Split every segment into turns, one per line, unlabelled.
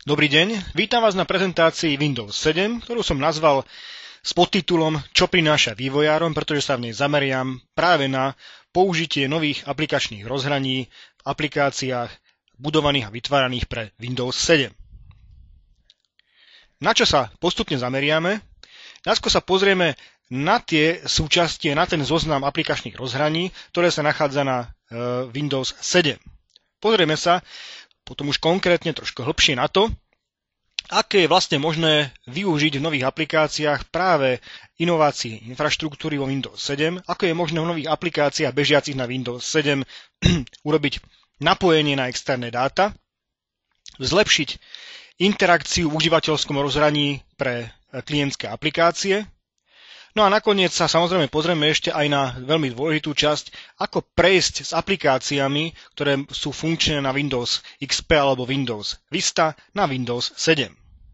Dobrý deň, vítam vás na prezentácii Windows 7, ktorú som nazval s podtitulom Čo prináša vývojárom, pretože sa v nej zameriam práve na použitie nových aplikačných rozhraní v aplikáciách budovaných a vytváraných pre Windows 7. Na čo sa postupne zameriame? Najskôr sa pozrieme na tie súčasti, na ten zoznam aplikačných rozhraní, ktoré sa nachádza na Windows 7. Pozrieme sa potom už konkrétne trošku hlbšie na to, aké je vlastne možné využiť v nových aplikáciách práve inovácie infraštruktúry vo Windows 7, ako je možné v nových aplikáciách bežiacich na Windows 7 urobiť napojenie na externé dáta, zlepšiť interakciu v užívateľskom rozhraní pre klientské aplikácie. No a nakoniec sa samozrejme pozrieme ešte aj na veľmi dôležitú časť, ako prejsť s aplikáciami, ktoré sú funkčné na Windows XP alebo Windows Vista na Windows 7.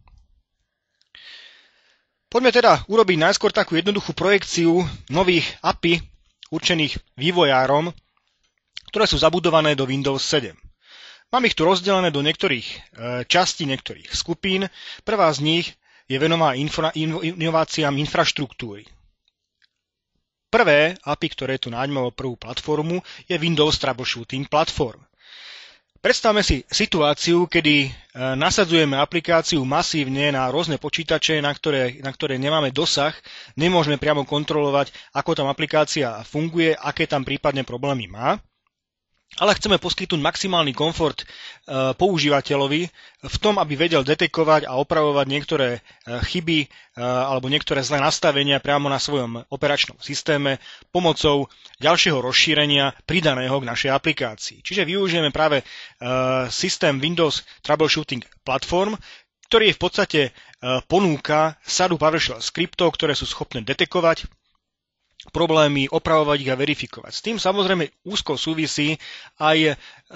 Poďme teda urobiť najskôr takú jednoduchú projekciu nových API určených vývojárom, ktoré sú zabudované do Windows 7. Mám ich tu rozdelené do niektorých častí, niektorých skupín. Prvá z nich je venovaná inováciám infraštruktúry. Prvé API, ktoré tu nájdeme, prvú platformu, je Windows Troubleshooting Platform. Predstavme si situáciu, kedy nasadzujeme aplikáciu masívne na rôzne počítače, na ktoré nemáme dosah, nemôžeme priamo kontrolovať, ako tam aplikácia funguje, aké tam prípadne problémy má. Ale chceme poskytnúť maximálny komfort používateľovi v tom, aby vedel detekovať a opravovať niektoré chyby alebo niektoré zlé nastavenia priamo na svojom operačnom systéme pomocou ďalšieho rozšírenia pridaného k našej aplikácii. Čiže využijeme práve systém Windows Troubleshooting Platform, ktorý v podstate ponúka sadu PowerShell skriptov, ktoré sú schopné detekovať problémy, opravovať ich a verifikovať. S tým samozrejme úzko súvisí aj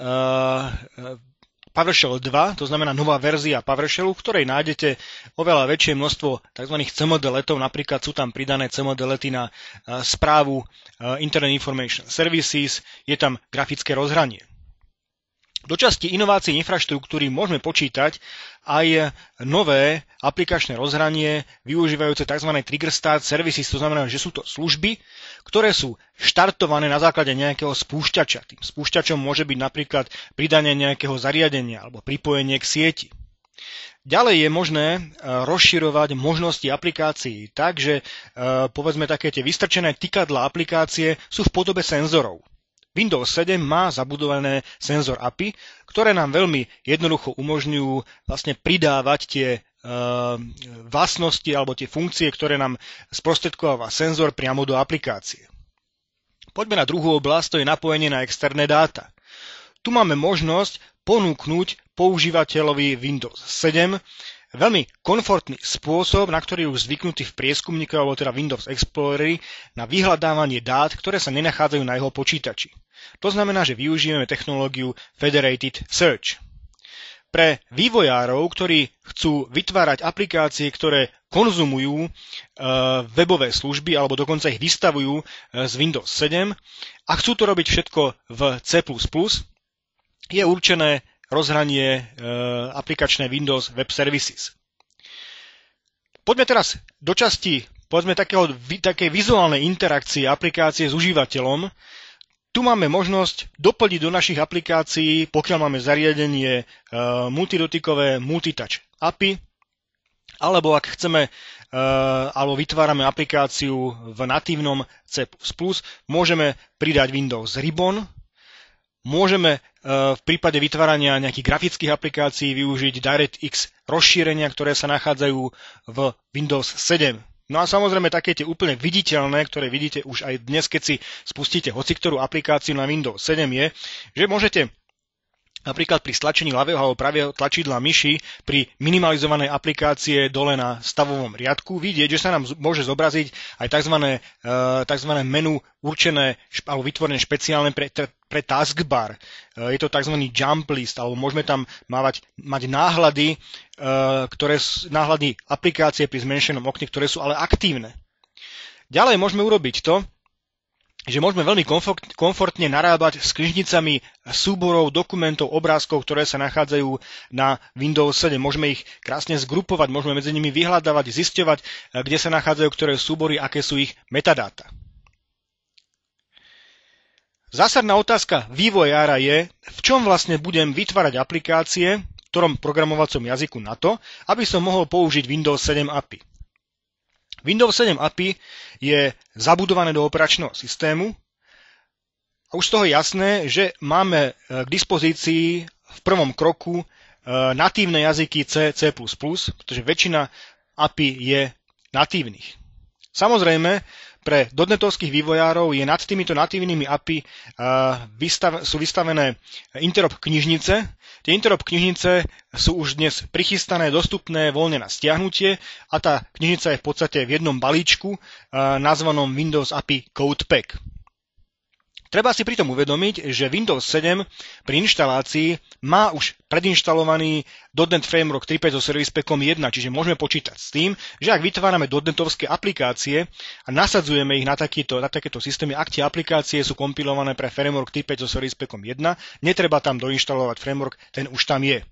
PowerShell 2, to znamená nová verzia PowerShellu, v ktorej nájdete oveľa väčšie množstvo tzv. CMD-letov, napríklad sú tam pridané CMD-lety na správu Internet Information Services, je tam grafické rozhranie. Do časti inovácií infraštruktúry môžeme počítať aj nové aplikačné rozhranie využívajúce tzv. Trigger Start Services, to znamená, že sú to služby, ktoré sú štartované na základe nejakého spúšťača. Tým spúšťačom môže byť napríklad pridanie nejakého zariadenia alebo pripojenie k sieti. Ďalej je možné rozširovať možnosti aplikácií tak, že povedzme také tie vystrčené tykadlá aplikácie sú v podobe senzorov. Windows 7 má zabudované senzor API, ktoré nám veľmi jednoducho umožňujú vlastne pridávať tie vlastnosti alebo tie funkcie, ktoré nám sprostredkováva senzor priamo do aplikácie. Poďme na druhú oblasť, to je napojenie na externé dáta. Tu máme možnosť ponúknuť používateľovi Windows 7 veľmi komfortný spôsob, na ktorý je už zvyknutý v prieskumníku alebo teda Windows Explorer na vyhľadávanie dát, ktoré sa nenachádzajú na jeho počítači. To znamená, že využijeme technológiu Federated Search. Pre vývojárov, ktorí chcú vytvárať aplikácie, ktoré konzumujú webové služby alebo dokonca ich vystavujú z Windows 7 a chcú to robiť všetko v C++, je určené rozhranie aplikačné Windows Web Services. Poďme teraz do časti povedzme takej vizuálnej interakcie aplikácie s užívateľom. Tu máme možnosť doplniť do našich aplikácií, pokiaľ máme zariadenie multidotykové multitouch API, alebo ak chceme alebo vytvárame aplikáciu v natívnom C++, môžeme pridať Windows Ribbon, môžeme v prípade vytvárania nejakých grafických aplikácií využiť DirectX rozšírenia, ktoré sa nachádzajú v Windows 7. No a samozrejme také tie úplne viditeľné, ktoré vidíte už aj dnes, keď si spustíte hociktorú aplikáciu na Windows 7 je, že môžete napríklad pri stlačení ľavého alebo pravého tlačidla myši pri minimalizovanej aplikácie dole na stavovom riadku vidieť, že sa nám môže zobraziť aj tzv. Menu určené alebo vytvorené špeciálne pre taskbar. Je to tzv. Jump list, alebo môžeme tam mať náhľady, náhľady aplikácie pri zmenšenom okne, ktoré sú ale aktívne. Ďalej môžeme urobiť to, že môžeme veľmi komfortne narábať s knižnicami súborov, dokumentov, obrázkov, ktoré sa nachádzajú na Windows 7. Môžeme ich krásne zgrupovať, môžeme medzi nimi vyhľadávať, zisťovať, kde sa nachádzajú ktoré súbory, aké sú ich metadáta. Zásadná otázka vývojára je, v čom vlastne budem vytvárať aplikácie, v ktorom programovacom jazyku na to, aby som mohol použiť Windows 7 API. Windows 7 API je zabudované do operačného systému a už z toho je jasné, že máme k dispozícii v prvom kroku natívne jazyky C, C++, pretože väčšina API je natívnych. Samozrejme, pre dotnetovských vývojárov je nad týmito natívnymi API sú vystavené interop knižnice. Tie interop knižnice sú už dnes prichystané, dostupné voľne na stiahnutie a tá knižnica je v podstate v jednom balíčku nazvanom Windows API Codepack. Treba si pritom uvedomiť, že Windows 7 pri inštalácii má už predinštalovaný .NET Framework 3.5 so Service Packom 1, čiže môžeme počítať s tým, že ak vytvárame .NETovské aplikácie a nasadzujeme ich na takéto systémy, ak tie aplikácie sú kompilované pre Framework 3.5 so Service Packom 1, netreba tam doinštalovať Framework, ten už tam je.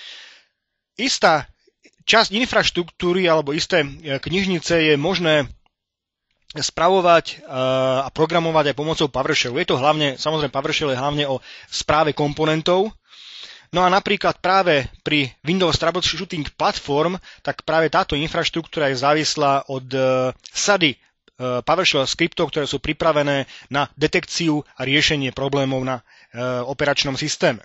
Istá časť infraštruktúry alebo isté knižnice je možné spravovať a programovať aj pomocou PowerShellu. Je to hlavne, samozrejme PowerShell je hlavne o správe komponentov. No a napríklad práve pri Windows Troubleshooting Platform, tak práve táto infraštruktúra je závislá od sady PowerShell skriptov, ktoré sú pripravené na detekciu a riešenie problémov na operačnom systéme.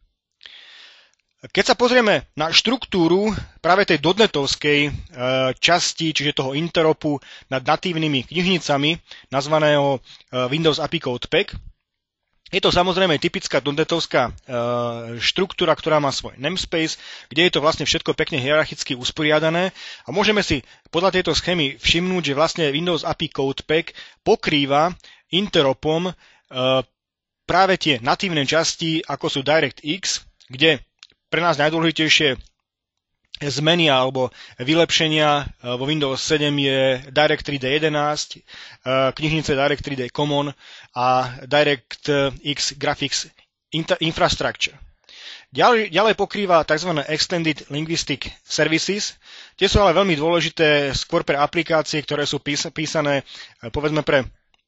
Keď sa pozrieme na štruktúru práve tej dotnetovskej časti, čiže toho interopu nad natívnymi knižnicami, nazvaného Windows API Codepack, je to samozrejme typická dotnetovská štruktúra, ktorá má svoj namespace, kde je to vlastne všetko pekne hierarchicky usporiadané a môžeme si podľa tejto schémy všimnúť, že vlastne Windows API Codepack pokrýva interopom práve tie natívne časti, ako sú DirectX, kde pre nás najdôležitejšie zmeny alebo vylepšenia vo Windows 7 je Direct3D 11, knižnice Direct3D Common a DirectX Graphics Infrastructure. Ďalej pokrýva tzv. Extended Linguistic Services. Tie sú ale veľmi dôležité skôr pre aplikácie, ktoré sú písané povedzme pre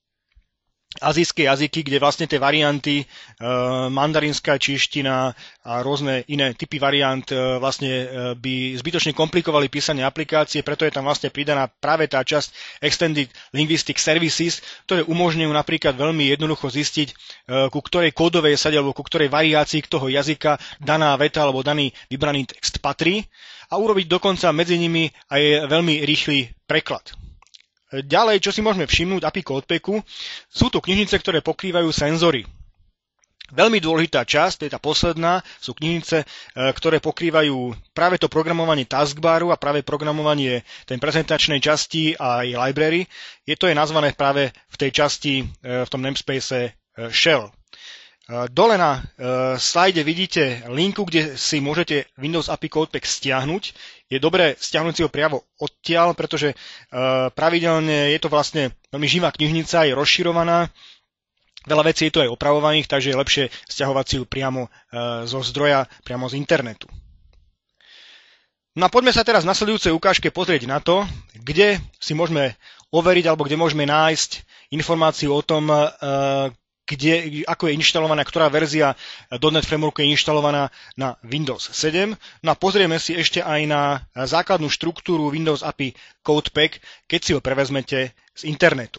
azijské jazyky, kde vlastne tie varianty, mandarínska čínština a rôzne iné typy variant vlastne by zbytočne komplikovali písanie aplikácie, preto je tam vlastne pridaná práve tá časť Extended Linguistic Services, ktoré umožňujú napríklad veľmi jednoducho zistiť, ku ktorej kódovej sade alebo ku ktorej variácii toho jazyka daná veta alebo daný vybraný text patrí a urobiť dokonca medzi nimi aj veľmi rýchly preklad. Ďalej, čo si môžeme všimnúť API Codepacku, sú to knižnice, ktoré pokrývajú senzory. Veľmi dôležitá časť, to je tá posledná, sú knižnice, ktoré pokrývajú práve to programovanie taskbaru a práve programovanie tej prezentačnej časti a aj library. To je nazvané práve v tej časti, v tom namespace shell. Dole na slajde vidíte linku, kde si môžete Windows API Codepack stiahnuť. Je dobré stiahnuť si ho priamo odtiaľ, pretože pravidelne je to vlastne veľmi živá knižnica, je rozširovaná. Veľa vecí je tu aj opravovaných, takže je lepšie stiahovať si ju priamo zo zdroja, priamo z internetu. No a poďme sa teraz v nasledujúcej ukážke pozrieť na to, kde si môžeme overiť alebo kde môžeme nájsť informáciu o tom, ako je inštalovaná, ktorá verzia .NET Frameworku je inštalovaná na Windows 7. No a pozrieme si ešte aj na základnú štruktúru Windows API Codepack, keď si ho prevezmete z internetu.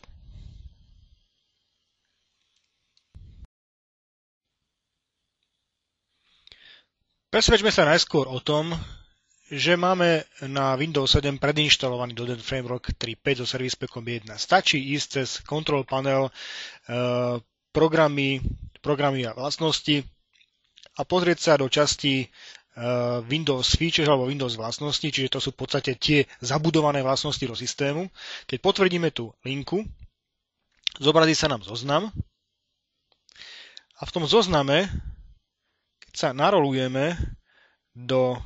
Presvedčme sa najskôr o tom, že máme na Windows 7 predinštalovaný .NET Framework 3.5 so Service Packom 1. Stačí ísť cez Control Panel, programy a vlastnosti a pozrieť sa do časti Windows Features alebo Windows vlastnosti, čiže to sú v podstate tie zabudované vlastnosti do systému. Keď potvrdíme tú linku, zobrazí sa nám zoznam a v tom zozname, keď sa narolujeme do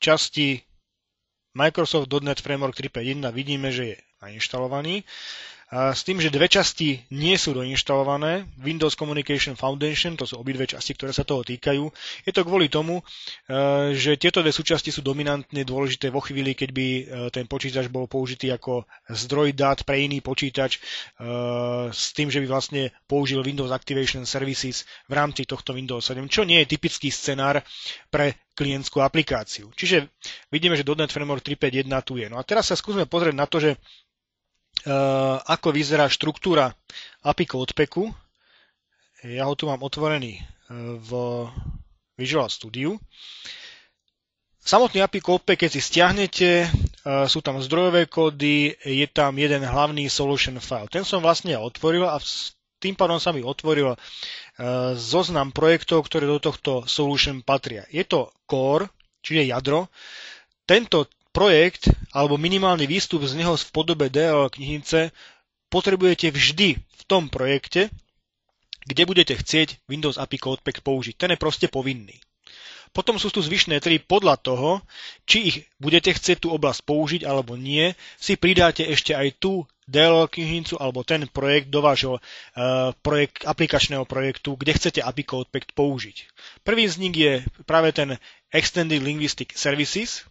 časti Microsoft.NET Framework 3.5.1, vidíme, že je nainštalovaný. s tým, že dve časti nie sú doinštalované. Windows Communication Foundation, to sú obidve časti, ktoré sa toho týkajú. Je to kvôli tomu, že tieto dve súčasti sú dominantne dôležité vo chvíli, keď by ten počítač bol použitý ako zdroj dát pre iný počítač s tým, že by vlastne použil Windows Activation Services v rámci tohto Windows 7, čo nie je typický scenár pre klientskú aplikáciu. Čiže vidíme, že .NET Framework 3.5.1 tu je. No a teraz sa skúsme pozrieť na to, že ako vyzerá štruktúra API Codepacku. Ja ho tu mám otvorený v Visual Studio. Samotný API Codepack, keď si stiahnete, sú tam zdrojové kódy, je tam jeden hlavný solution file. Ten som vlastne otvoril a tým pádom sa mi otvoril zoznam projektov, ktoré do tohto solution patria. Je to core, čiže jadro. Tento projekt, alebo minimálny výstup z neho v podobe DLL knižnice potrebujete vždy v tom projekte, kde budete chcieť Windows API Codepack použiť. Ten je proste povinný. Potom sú tu zvyšné tri podľa toho, či ich budete chcieť tú oblasť použiť alebo nie, si pridáte ešte aj tú DLL knižnicu alebo ten projekt do vášho aplikačného projektu, kde chcete API Codepack použiť. Prvý z nich je práve ten Extended Linguistic Services,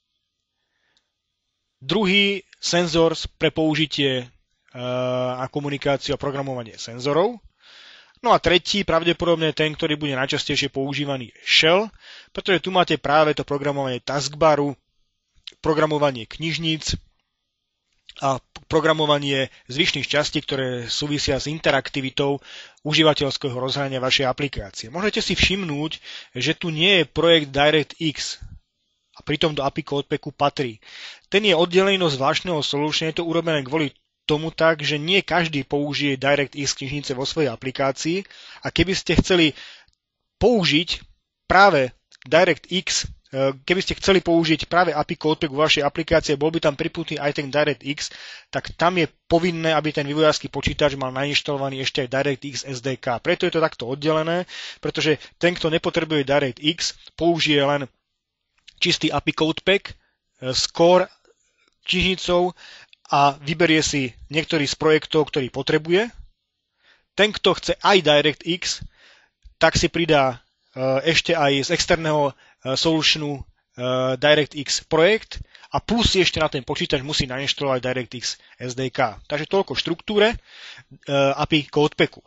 druhý Sensors pre použitie a komunikáciu a programovanie senzorov. No a tretí, pravdepodobne ten, ktorý bude najčastejšie používaný, je Shell, pretože tu máte práve to programovanie taskbaru, programovanie knižníc a programovanie zvyšných častí, ktoré súvisia s interaktivitou užívateľského rozhrania vašej aplikácie. Môžete si všimnúť, že tu nie je projekt DirectX a pritom do API Codepacku patrí. Ten je oddelený do zvláštneho solution, je to urobené kvôli tomu tak, že nie každý použije DirectX knižnice vo svojej aplikácii a keby ste chceli použiť práve DirectX, keby ste chceli použiť práve API Codepack vo vašej aplikácie, bol by tam pripnutý aj ten DirectX, tak tam je povinné, aby ten vývojársky počítač mal nainštalovaný ešte aj DirectX SDK. Preto je to takto oddelené, pretože ten, kto nepotrebuje DirectX, použije len čistý API Codepack s core knižnicou a vyberie si niektorý z projektov, ktorý potrebuje. Ten, kto chce aj DirectX, tak si pridá ešte aj z externého solutionu DirectX projekt a plus si ešte na ten počítač musí nainštalovať DirectX SDK. Takže toľko v štruktúre API Codepacku.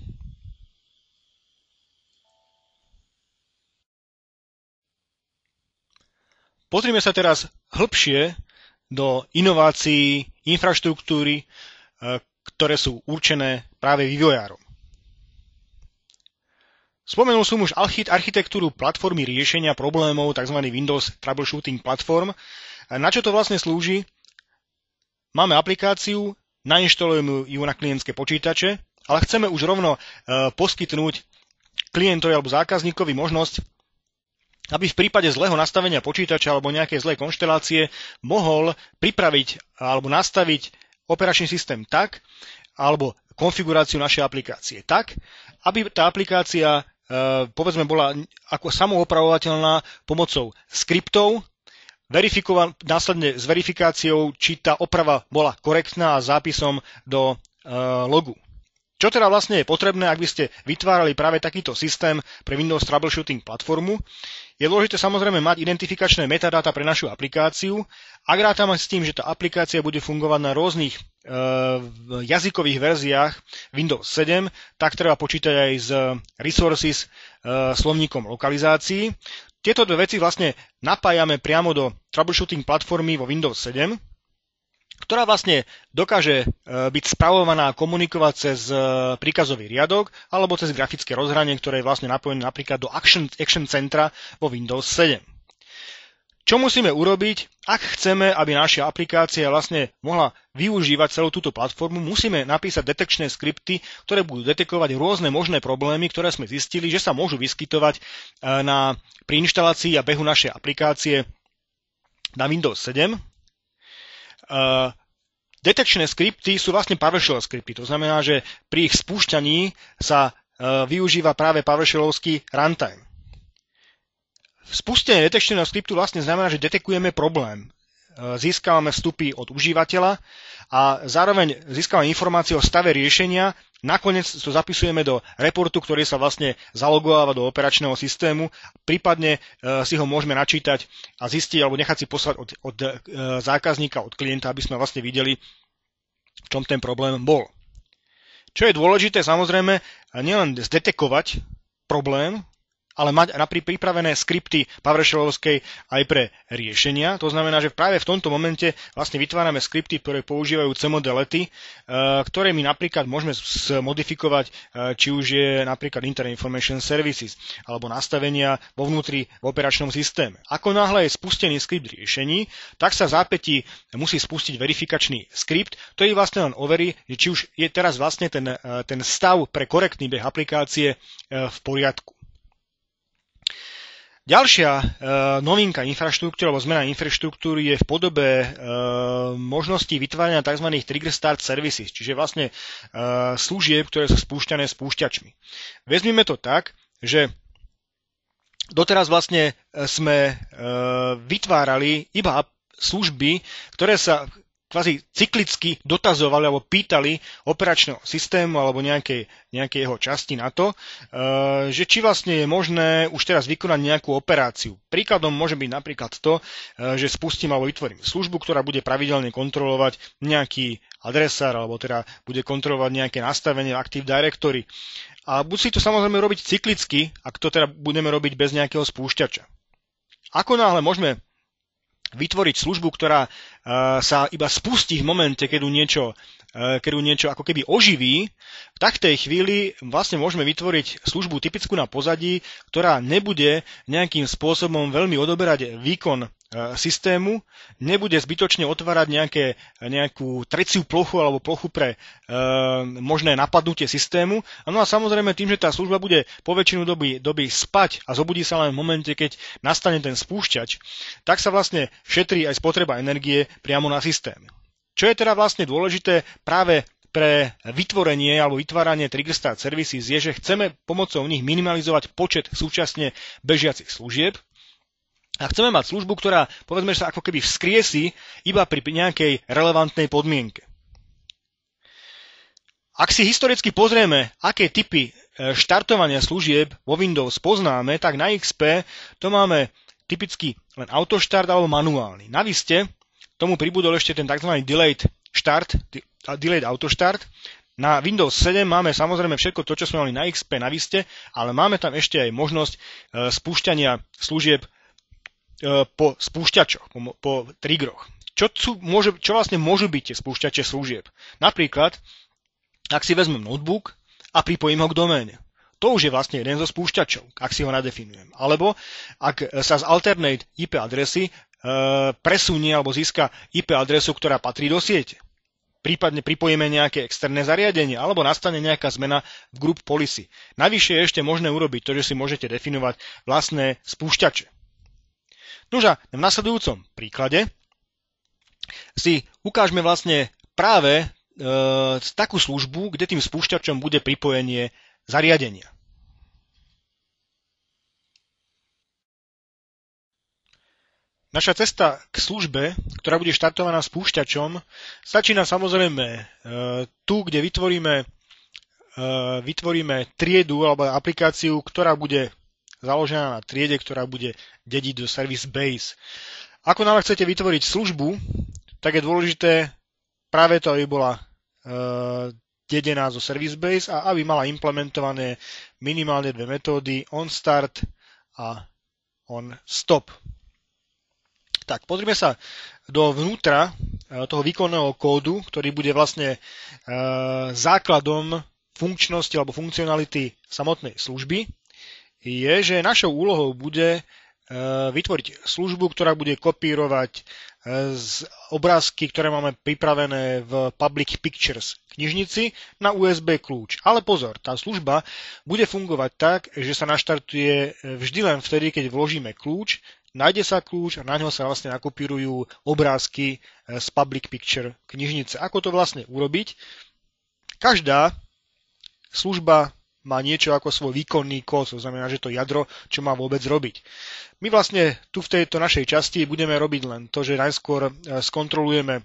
Pozrime sa teraz hĺbšie do inovácií, infraštruktúry, ktoré sú určené práve vývojárom. Spomenul som už architektúru platformy riešenia problémov, tzv. Windows Troubleshooting Platform. Na čo to vlastne slúži? Máme aplikáciu, nainštalujeme ju na klientské počítače, ale chceme už rovno poskytnúť klientovi alebo zákazníkovi možnosť, aby v prípade zlého nastavenia počítača alebo nejakej zlej konštelácie mohol pripraviť alebo nastaviť operačný systém tak, alebo konfiguráciu našej aplikácie tak, aby tá aplikácia povedzme bola ako samoopravovateľná pomocou skriptov, následne s verifikáciou, či tá oprava bola korektná a zápisom do logu. Čo teda vlastne je potrebné, ak by ste vytvárali práve takýto systém pre Windows Troubleshooting platformu? Je dôležité samozrejme mať identifikačné metadáta pre našu aplikáciu. Ak rátame s tým, že tá aplikácia bude fungovať na rôznych jazykových verziách Windows 7, tak treba počítať aj s resources slovníkom lokalizácií. Tieto dve veci vlastne napájame priamo do troubleshooting platformy vo Windows 7, ktorá vlastne dokáže byť spravovaná a komunikovať cez príkazový riadok alebo cez grafické rozhranie, ktoré je vlastne napojené napríklad do Action centra vo Windows 7. Čo musíme urobiť, ak chceme, aby naša aplikácia vlastne mohla využívať celú túto platformu? Musíme napísať detekčné skripty, ktoré budú detekovať rôzne možné problémy, ktoré sme zistili, že sa môžu vyskytovať pri inštalácii a behu našej aplikácie na Windows 7. Detekčné skripty sú vlastne PowerShell skripty, to znamená, že pri ich spúšťaní sa využíva práve PowerShellovský runtime. Spustenie detekčného skriptu vlastne znamená, že detekujeme problém. získavame vstupy od užívateľa a zároveň získavame informácie o stave riešenia. Nakoniec to zapisujeme do reportu, ktorý sa vlastne zalogováva do operačného systému, prípadne si ho môžeme načítať a zistiť alebo nechať si poslať od zákazníka, od klienta, aby sme vlastne videli, v čom ten problém bol. Čo je dôležité, samozrejme, nielen zdetekovať problém, ale mať pripravené skripty PowerShellovskej aj pre riešenia. To znamená, že práve v tomto momente vlastne vytvárame skripty, ktoré používajú CMDLety, ktoré my napríklad môžeme modifikovať, či už je napríklad Internet Information Services alebo nastavenia vo vnútri v operačnom systéme. Ako náhle je spustený skript riešení, tak sa v zápätí musí spustiť verifikačný skript, ktorý vlastne len overí, že či už je teraz vlastne ten stav pre korektný beh aplikácie v poriadku. Ďalšia novinka infraštruktúry alebo zmena infraštruktúry je v podobe možnosti vytvárania tzv. Trigger Start Services, čiže vlastne služieb, ktoré sú spúšťané spúšťačmi. Vezmime to tak, že doteraz vlastne sme vytvárali iba služby, ktoré sa kvázi cyklicky dotazovali alebo pýtali operačného systému alebo nejakej jeho časti na to, že či vlastne je možné už teraz vykonať nejakú operáciu. Príkladom môže byť napríklad to, že spustím alebo vytvorím službu, ktorá bude pravidelne kontrolovať nejaký adresár alebo teda bude kontrolovať nejaké nastavenie Active Directory. A budú si to samozrejme robiť cyklicky, ak to teda budeme robiť bez nejakého spúšťača. Ako náhle môžeme vytvoriť službu, ktorá sa iba spustí v momente, keď ju niečo ako keby oživí, tak v tej chvíli vlastne môžeme vytvoriť službu typickú na pozadí, ktorá nebude nejakým spôsobom veľmi odoberať výkon systému, nebude zbytočne otvárať nejakú treciu plochu alebo plochu pre možné napadnutie systému. No a samozrejme tým, že tá služba bude po väčšinu doby spať a zobudí sa len v momente, keď nastane ten spúšťač, tak sa vlastne šetrí aj spotreba energie priamo na systéme. Čo je teda vlastne dôležité práve pre vytvorenie alebo vytváranie Trigger Start Services je, že chceme pomocou nich minimalizovať počet súčasne bežiacich služieb. A chceme mať službu, ktorá, povedzme, sa ako keby vzkriesí iba pri nejakej relevantnej podmienke. Ak si historicky pozrieme, aké typy štartovania služieb vo Windows poznáme, tak na XP to máme typicky len autoštart alebo manuálny. Na Viste tomu pribudol ešte ten tzv. Delayed autoštart. Na Windows 7 máme samozrejme všetko to, čo sme mali na XP, na Viste, ale máme tam ešte aj možnosť spúšťania služieb po spúšťačoch, po triggeroch. Čo vlastne môžu byť tie spúšťače služieb? Napríklad, ak si vezmem notebook a pripojím ho k doméne. To už je vlastne jeden zo spúšťačov, ak si ho nadefinujem. Alebo ak sa z alternate IP adresy presunie alebo získa IP adresu, ktorá patrí do siete. Prípadne pripojíme nejaké externé zariadenie alebo nastane nejaká zmena v group policy. Navyše je ešte možné urobiť to, že si môžete definovať vlastné spúšťače. Nože, v nasledujúcom príklade si ukážeme vlastne práve takú službu, kde tým spúšťačom bude pripojenie zariadenia. Naša cesta k službe, ktorá bude štartovaná spúšťačom, začína samozrejme tu, kde vytvoríme triedu alebo aplikáciu, ktorá bude založená na triede, ktorá bude dediť do service base. Ako náhle chcete vytvoriť službu, tak je dôležité práve to, aby bola dedená zo service base a aby mala implementované minimálne dve metódy onStart a onStop. Tak, pozrime sa dovnútra toho výkonného kódu, ktorý bude vlastne základom funkčnosti alebo funkcionality samotnej služby. Je, že našou úlohou bude vytvoriť službu, ktorá bude kopírovať z obrázky, ktoré máme pripravené v Public Pictures knižnici na USB kľúč. Ale pozor, tá služba bude fungovať tak, že sa naštartuje vždy len vtedy, keď vložíme kľúč, nájde sa kľúč a na ňo sa vlastne nakopírujú obrázky z Public Picture knižnice. Ako to vlastne urobiť? Každá služba má niečo ako svoj výkonný kód, to znamená, že to jadro, čo má vôbec robiť. My vlastne tu v tejto našej časti budeme robiť len to, že najskôr skontrolujeme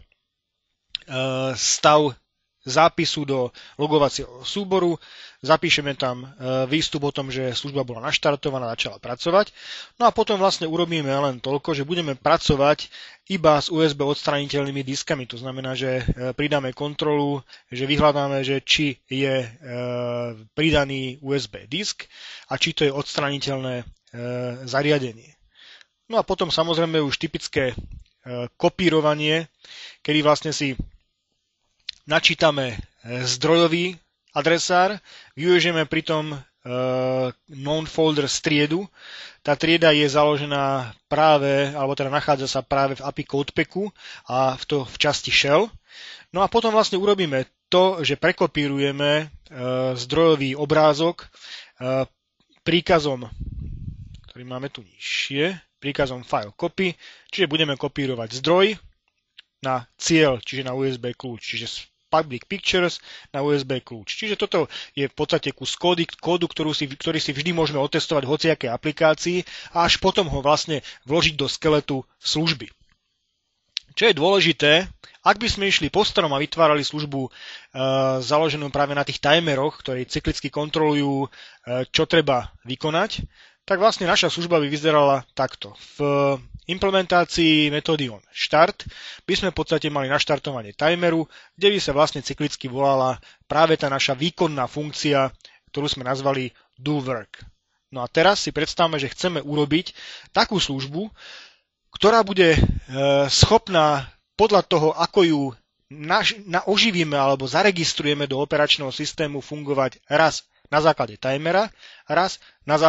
stav zápisu do logovacieho súboru, zapíšeme tam výstup o tom, že služba bola naštartovaná, začala pracovať. No a potom vlastne urobíme len toľko, že budeme pracovať iba s USB odstraniteľnými diskami. To znamená, že pridáme kontrolu, že vyhľadáme, že či je pridaný USB disk a či to je odstraniteľné zariadenie. No a potom samozrejme už typické kopírovanie, kedy vlastne si načítame zdrojový adresár, využijeme pritom known folder striedu. Tá trieda je založená práve, alebo teda nachádza sa práve v API Codepacku a v časti shell. No a potom vlastne urobíme to, že prekopírujeme zdrojový obrázok príkazom, ktorý máme tu nižšie, príkazom file copy, čiže budeme kopírovať zdroj na cieľ, čiže na USB kľúč, čiže public pictures na USB kľúč. Čiže toto je v podstate kus kódu, ktorý si vždy môžeme otestovať v hociakej aplikácii a až potom ho vlastne vložiť do skeletu služby. Čo je dôležité, ak by sme išli po starom a vytvárali službu založenú práve na tých timeroch, ktorí cyklicky kontrolujú, čo treba vykonať, tak vlastne naša služba by vyzerala takto. V implementácii metódy onStart by sme v podstate mali naštartovanie timeru, kde by sa vlastne cyklicky volala práve tá naša výkonná funkcia, ktorú sme nazvali doWork. No a teraz si predstavme, že chceme urobiť takú službu, ktorá bude schopná podľa toho, ako ju oživíme alebo zaregistrujeme do operačného systému, fungovať raz na základe timera, raz na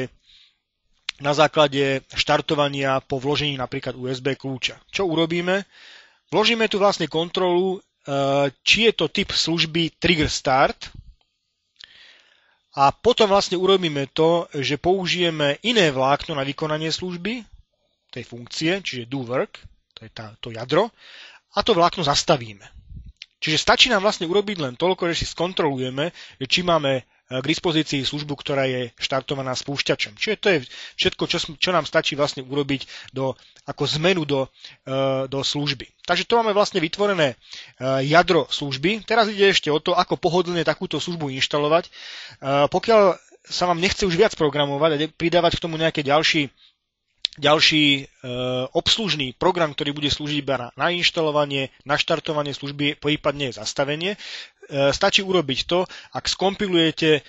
základe štartovania po vložení napríklad USB kľúča. Čo urobíme? Vložíme tu vlastne kontrolu, či je to typ služby trigger start a potom vlastne urobíme to, že použijeme iné vlákno na vykonanie služby, tej funkcie, čiže doWork, to je to jadro, a to vlákno zastavíme. Čiže stačí nám vlastne urobiť len toľko, že si skontrolujeme, či máme k dispozícii službu, ktorá je štartovaná spúšťačom. Čiže to je všetko, čo nám stačí vlastne urobiť ako zmenu do služby. Takže to máme vlastne vytvorené jadro služby. Teraz ide ešte o to, ako pohodlne takúto službu inštalovať. Pokiaľ sa vám nechce už viac programovať a pridávať k tomu nejaké ďalší obslužný program, ktorý bude slúžiť iba na nainštalovanie, naštartovanie služby, prípadne zastavenie. Stačí urobiť to, ak skompilujete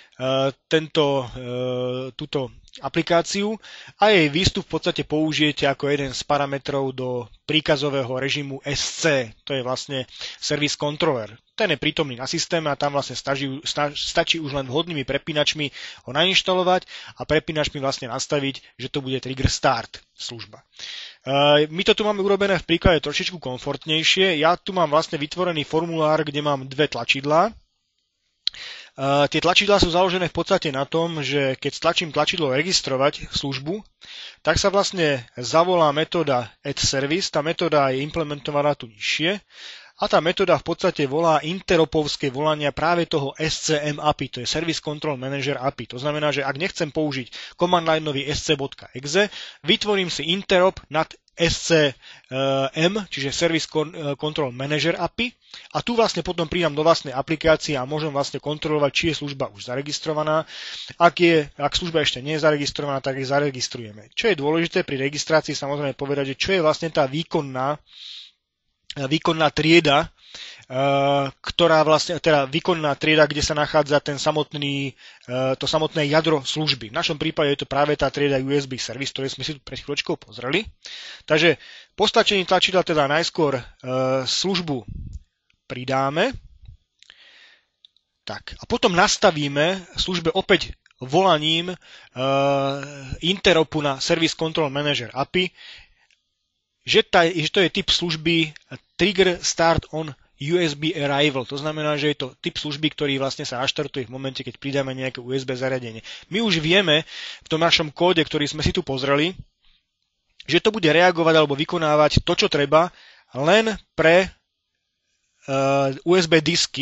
túto aplikáciu a jej výstup v podstate použijete ako jeden z parametrov do príkazového režimu SC. To je vlastne service controller. Ten je prítomný na systéme a tam vlastne stačí už len vhodnými prepínačmi ho nainštalovať a prepínačmi vlastne nastaviť, že to bude trigger start služba. My to tu máme urobené v príklade trošičku komfortnejšie. Ja tu mám vlastne vytvorený formulár, kde mám dve tlačidlá. Tie tlačidlá sú založené v podstate na tom, že keď stlačím tlačidlo registrovať službu, tak sa vlastne zavolá metóda addService. Tá metóda je implementovaná tu nižšie. A tá metóda v podstate volá interopovské volania práve toho SCM API, to je Service Control Manager API. To znamená, že ak nechcem použiť command lineový sc.exe, vytvorím si interop nad SCM, čiže Service Control Manager API a tu vlastne potom pridám do vlastnej aplikácie a môžem vlastne kontrolovať, či je služba už zaregistrovaná. Ak služba ešte nie je zaregistrovaná, tak ich zaregistrujeme. Čo je dôležité pri registrácii, samozrejme povedať, že čo je vlastne tá výkonná trieda, ktorá vlastne, teda výkonná trieda, kde sa nachádza to samotné jadro služby. V našom prípade je to práve tá trieda USB service, ktoré sme si tu pred chvíľočkou pozreli. Takže po stačení tlačidla teda najskôr službu pridáme, tak, a potom nastavíme službe opäť volaním interopu na Service Control Manager API, že to je typ služby Trigger Start on USB Arrival. To znamená, že je to typ služby, ktorý vlastne sa naštartuje v momente, keď pridáme nejaké USB zariadenie. My už vieme v tom našom kóde, ktorý sme si tu pozreli, že to bude reagovať alebo vykonávať to, čo treba, len pre USB disky,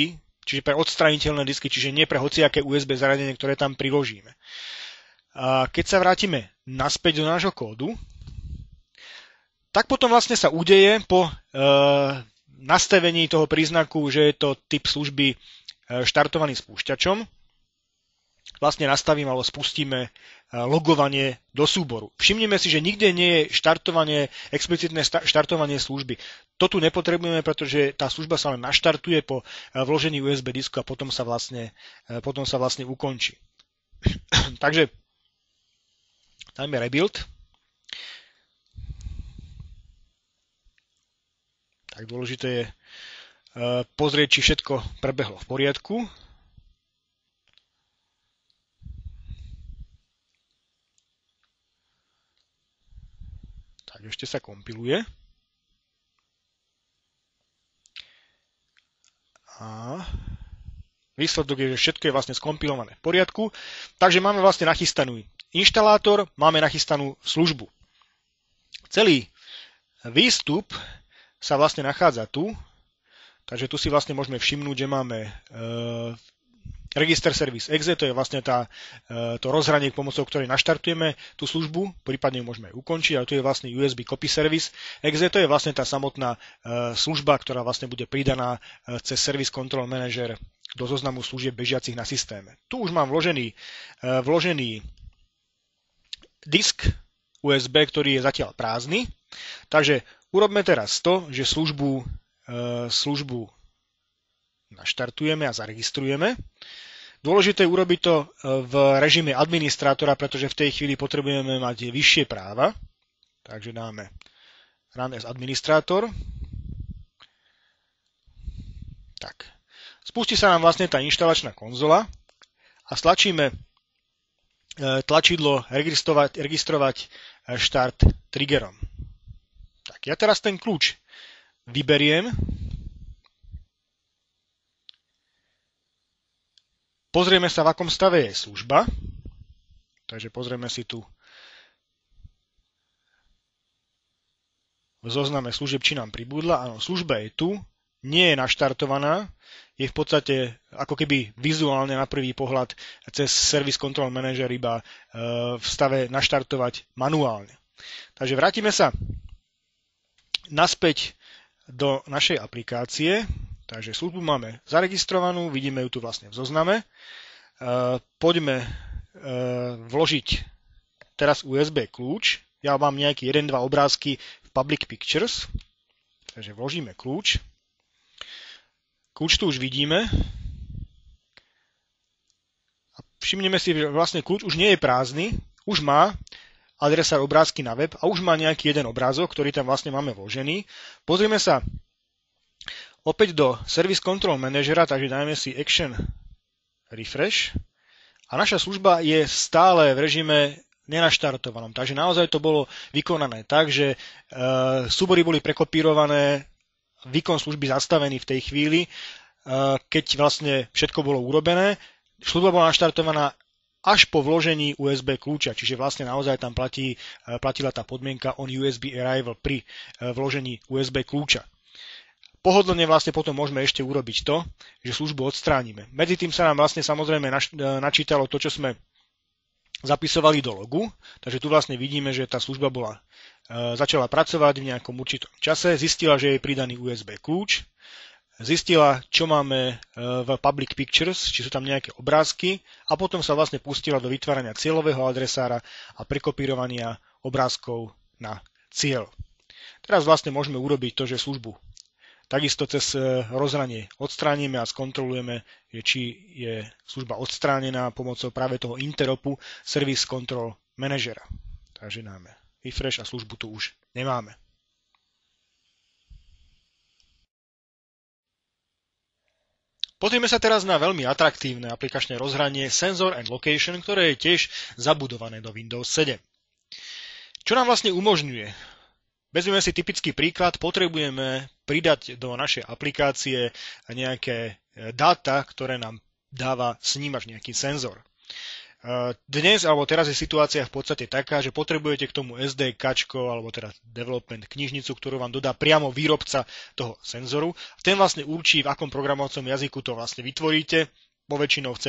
čiže pre odstraniteľné disky, čiže nie pre hociaké USB zariadenie, ktoré tam priložíme. A keď sa vrátime naspäť do nášho kódu, tak potom vlastne sa udeje po nastavení toho príznaku, že je to typ služby štartovaný spúšťačom, vlastne nastavíme alebo spustíme logovanie do súboru. Všimnime si, že nikde nie je explicitné štartovanie služby. To tu nepotrebujeme, pretože tá služba sa len naštartuje po vložení USB disku a potom sa vlastne ukončí. Takže dajme rebuild. Tak dôležité je pozrieť, či všetko prebehlo v poriadku. Tak ešte sa kompiluje. A výsledok je, že všetko je vlastne skompilované v poriadku. Takže máme vlastne nachystanú inštalátor, máme nachystanú službu. Celý výstup sa vlastne nachádza tu. Takže tu si vlastne môžeme všimnúť, že máme register service exe, to je vlastne to rozhranie, pomocou ktorej naštartujeme tú službu, prípadne ju môžeme aj ukončiť, ale tu je vlastne USB copy service exe, to je vlastne tá samotná služba, ktorá vlastne bude pridaná cez Service Control Manager do zoznamu služieb bežiacich na systéme. Tu už mám vložený disk USB, ktorý je zatiaľ prázdny, takže urobme teraz to, že službu naštartujeme a zaregistrujeme. Dôležité je urobiť to v režime administrátora, pretože v tej chvíli potrebujeme mať vyššie práva. Takže dáme run as administrátor. Tak. Spustí sa nám vlastne tá inštalačná konzola a stlačíme tlačidlo registrovať štart triggerom. Tak, ja teraz ten kľúč vyberiem, pozrieme sa, v akom stave je služba, takže pozrieme si tu v zozname služieb, či nám pribudla. Áno, služba je tu, nie je naštartovaná, je v podstate ako keby vizuálne na prvý pohľad cez Service Control Manager iba v stave naštartovať manuálne. Takže vrátime sa naspäť do našej aplikácie, takže službu máme zaregistrovanú, vidíme ju tu vlastne v zozname. Poďme vložiť teraz USB kľúč. Ja mám nejaký 1-2 obrázky v Public Pictures, takže vložíme kľúč. Kľúč tu už vidíme. A všimneme si, že vlastne kľúč už nie je prázdny, už má adresár obrázky na web a už má nejaký jeden obrázok, ktorý tam vlastne máme vložený. Pozrieme sa opäť do Service Control Managera, takže dajme si Action Refresh a naša služba je stále v režime nenaštartovanom. Takže naozaj to bolo vykonané tak, že súbory boli prekopírované, výkon služby zastavený v tej chvíli, keď vlastne všetko bolo urobené. Služba bola naštartovaná až po vložení USB kľúča, čiže vlastne naozaj tam platila tá podmienka on USB arrival pri vložení USB kľúča. Pohodlne vlastne potom môžeme ešte urobiť to, že službu odstránime. Medzi tým sa nám vlastne samozrejme načítalo to, čo sme zapisovali do logu, takže tu vlastne vidíme, že tá služba začala pracovať v nejakom určitom čase, zistila, že je pridaný USB kľúč, zistila, čo máme v Public Pictures, či sú tam nejaké obrázky a potom sa vlastne pustila do vytvárania cieľového adresára a prekopírovania obrázkov na cieľ. Teraz vlastne môžeme urobiť to, že službu takisto cez rozhranie odstránime a skontrolujeme, či je služba odstránená pomocou práve toho interopu Service Control Managera. Takže dáme refresh a službu tu už nemáme. Pozrieme sa teraz na veľmi atraktívne aplikačné rozhranie Sensor and Location, ktoré je tiež zabudované do Windows 7. Čo nám vlastne umožňuje? Vezmeme si typický príklad, potrebujeme pridať do našej aplikácie nejaké dáta, ktoré nám dáva snímač, nejaký senzor. Dnes, alebo teraz je situácia v podstate taká, že potrebujete k tomu SD kačko, alebo teda development knižnicu, ktorú vám dodá priamo výrobca toho senzoru. Ten vlastne určí, v akom programovacom jazyku to vlastne vytvoríte, vo väčšinou v C++,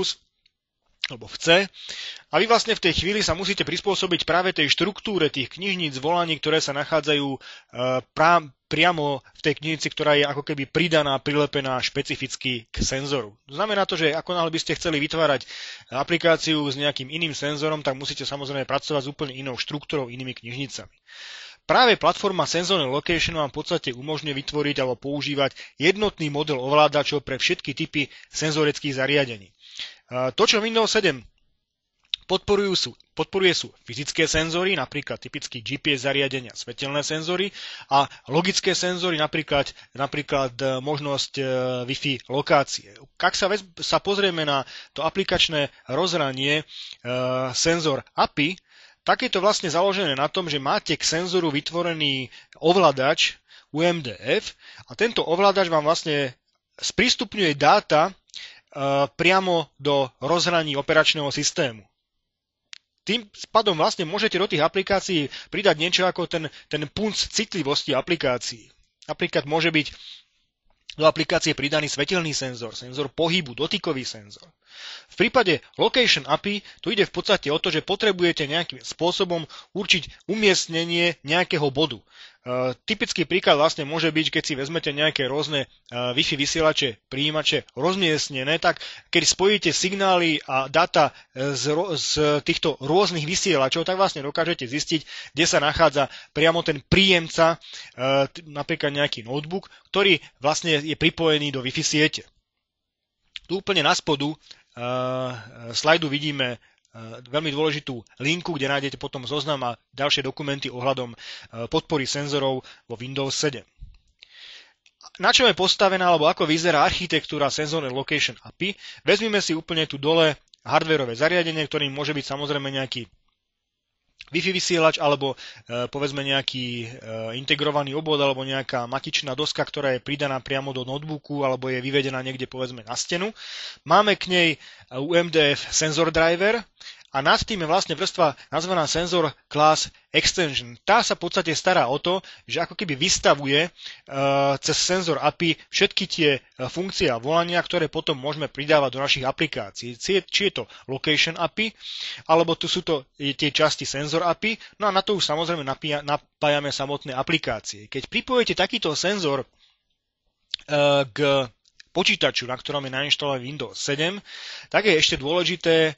alebo v C. A vy vlastne v tej chvíli sa musíte prispôsobiť práve tej štruktúre tých knižníc volaní, ktoré sa nachádzajú priamo v tej knižnici, ktorá je ako keby pridaná, prilepená špecificky k senzoru. To znamená to, že ako náhle by ste chceli vytvárať aplikáciu s nejakým iným senzorom, tak musíte samozrejme pracovať s úplne inou štruktúrou, inými knižnicami. Práve platforma Sensor Location vám v podstate umožňuje vytvoriť alebo používať jednotný model ovládačov pre všetky typy senzorických zariadení. To, čo Windows 7 podporuje sú fyzické senzory, napríklad typicky GPS zariadenia, svetelné senzory a logické senzory, napríklad možnosť Wi-Fi lokácie. Ak sa pozrieme na to aplikačné rozhranie senzor API, tak je to vlastne založené na tom, že máte k senzoru vytvorený ovládač UMDF a tento ovládač vám vlastne sprístupňuje dáta priamo do rozhraní operačného systému. Tým spadom vlastne môžete do tých aplikácií pridať niečo ako ten punc citlivosti aplikácií. Napríklad môže byť do aplikácie pridaný svetelný senzor, senzor pohybu, dotykový senzor. V prípade Location API tu ide v podstate o to, že potrebujete nejakým spôsobom určiť umiestnenie nejakého bodu. Typický príklad vlastne môže byť, keď si vezmete nejaké rôzne Wi-Fi vysielače, prijímače rozmiestnené, tak keď spojíte signály a dáta z týchto rôznych vysielačov, tak vlastne dokážete zistiť, kde sa nachádza priamo ten príjemca, napríklad nejaký notebook, ktorý vlastne je pripojený do Wi-Fi siete. Tu úplne na spodu slajdu vidíme veľmi dôležitú linku, kde nájdete potom zoznam a ďalšie dokumenty ohľadom podpory senzorov vo Windows 7. Na čom je postavená, alebo ako vyzerá architektúra Sensor Location API? Vezmime si úplne tu dole hardwareové zariadenie, ktorým môže byť samozrejme nejaký Wi-Fi vysielač, alebo povedzme nejaký integrovaný obvod, alebo nejaká matičná doska, ktorá je pridaná priamo do notebooku, alebo je vyvedená niekde povedzme na stenu. Máme k nej UMDF sensor driver a nad tým je vlastne vrstva nazvaná Sensor Class Extension. Tá sa v podstate stará o to, že ako keby vystavuje cez Sensor API všetky tie funkcie a volania, ktoré potom môžeme pridávať do našich aplikácií. Či je to Location API, alebo tu sú to tie časti Sensor API, no a na to už samozrejme napájame samotné aplikácie. Keď pripojíte takýto senzor k počítaču, na ktorom je nainštalovaný Windows 7, tak je ešte dôležité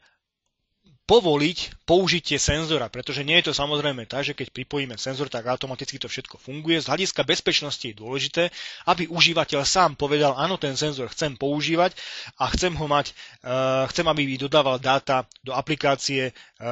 povoliť použitie senzora, pretože nie je to samozrejme tak, že keď pripojíme senzor, tak automaticky to všetko funguje. Z hľadiska bezpečnosti je dôležité, aby užívateľ sám povedal, áno, ten senzor chcem používať a chcem ho mať, chcem, aby mi dodával dáta do aplikácie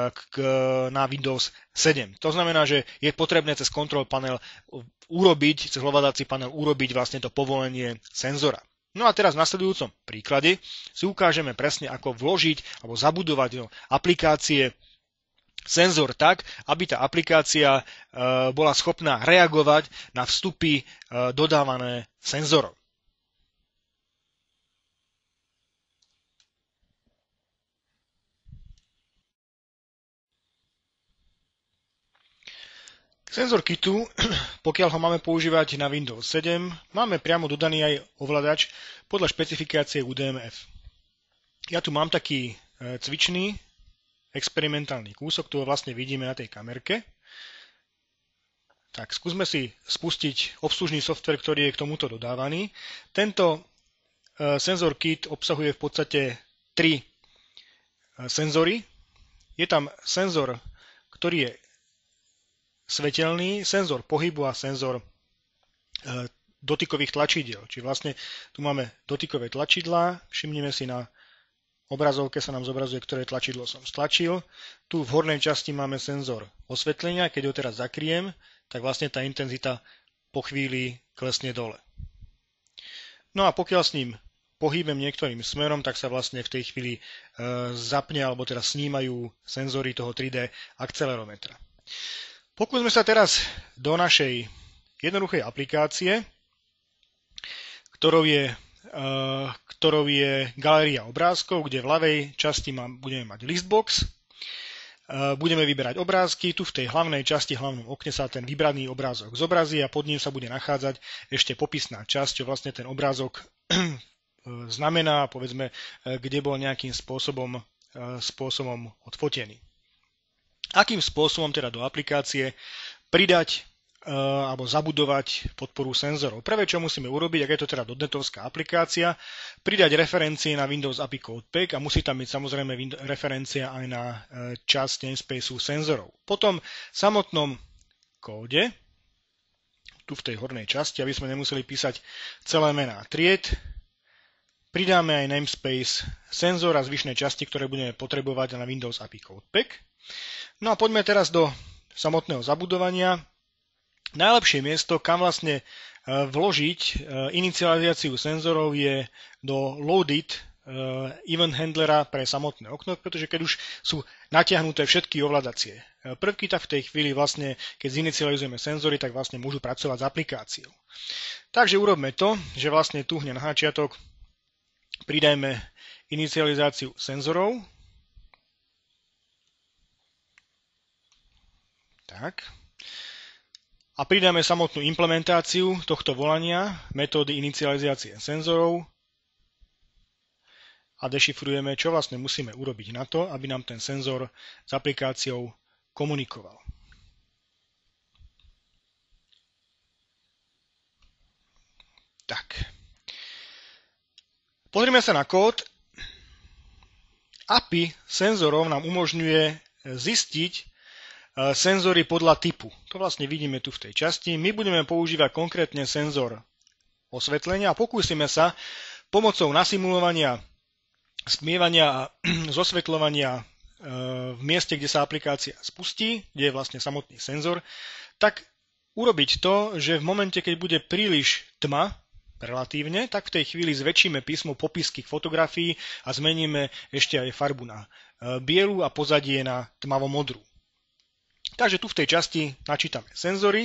na Windows 7. To znamená, že je potrebné cez control panel cez ovládací panel urobiť vlastne to povolenie senzora. No a teraz v nasledujúcom príklade si ukážeme presne, ako vložiť alebo zabudovať do aplikácie senzor tak, aby tá aplikácia bola schopná reagovať na vstupy dodávané senzorom. Senzor kitu, pokiaľ ho máme používať na Windows 7, máme priamo dodaný aj ovládač podľa špecifikácie UDMF. Ja tu mám taký cvičný experimentálny kúsok, tu ho vlastne vidíme na tej kamerke. Tak, skúsme si spustiť obslužný software, ktorý je k tomuto dodávaný. Tento senzor kit obsahuje v podstate 3 senzory. Je tam senzor, ktorý je svetelný, senzor pohybu a senzor dotykových tlačidiel. Čiže vlastne tu máme dotykové tlačidlá, všimnime si na obrazovke sa nám zobrazuje, ktoré tlačidlo som stlačil. Tu v hornej časti máme senzor osvetlenia, keď ho teraz zakriem, tak vlastne tá intenzita po chvíli klesne dole. No a pokiaľ s ním pohýbem niektorým smerom, tak sa vlastne v tej chvíli zapne alebo teda snímajú senzory toho 3D akcelerometra. Pokúsme sa teraz do našej jednoduchej aplikácie, ktorou je ktorou je galéria obrázkov, kde v ľavej časti budeme mať listbox. Budeme vyberať obrázky, tu v tej hlavnej časti, hlavnom okne sa ten vybraný obrázok zobrazí a pod ním sa bude nachádzať ešte popisná časť, čo vlastne ten obrázok znamená, povedzme, kde bol nejakým spôsobom odfotený. Akým spôsobom teda do aplikácie pridať alebo zabudovať podporu senzorov. Prvé, čo musíme urobiť, ak je to teda dotnetovská aplikácia, pridať referencie na Windows API Codepack a musí tam byť samozrejme referencia aj na časť namespaceu senzorov. Potom v samotnom kóde, tu v tej hornej časti, aby sme nemuseli písať celé mená tried, pridáme aj namespace senzor a zvyšné časti, ktoré budeme potrebovať na Windows API Codepack. No a poďme teraz do samotného zabudovania. Najlepšie miesto, kam vlastne vložiť inicializáciu senzorov, je do loaded event handlera pre samotné okno, pretože keď už sú natiahnuté všetky ovládacie prvky, tak v tej chvíli vlastne, keď zinicializujeme senzory, tak vlastne môžu pracovať s aplikáciou. Takže urobme to, že vlastne tu hneď na začiatok pridajme inicializáciu senzorov. Tak. A pridáme samotnú implementáciu tohto volania, metódy inicializácie senzorov a dešifrujeme, čo vlastne musíme urobiť na to, aby nám ten senzor s aplikáciou komunikoval. Tak. Pozrime sa na kód. API senzorov nám umožňuje zistiť senzory podľa typu. To vlastne vidíme tu v tej časti. My budeme používať konkrétne senzor osvetlenia a pokúsime sa pomocou nasimulovania stmievania a zosvetľovania v mieste, kde sa aplikácia spustí, kde je vlastne samotný senzor, tak urobiť to, že v momente, keď bude príliš tma, relatívne, tak v tej chvíli zväčšíme písmo popisky k fotografii a zmeníme ešte aj farbu na bielu a pozadie na tmavo-modrú. Takže tu v tej časti načítame senzory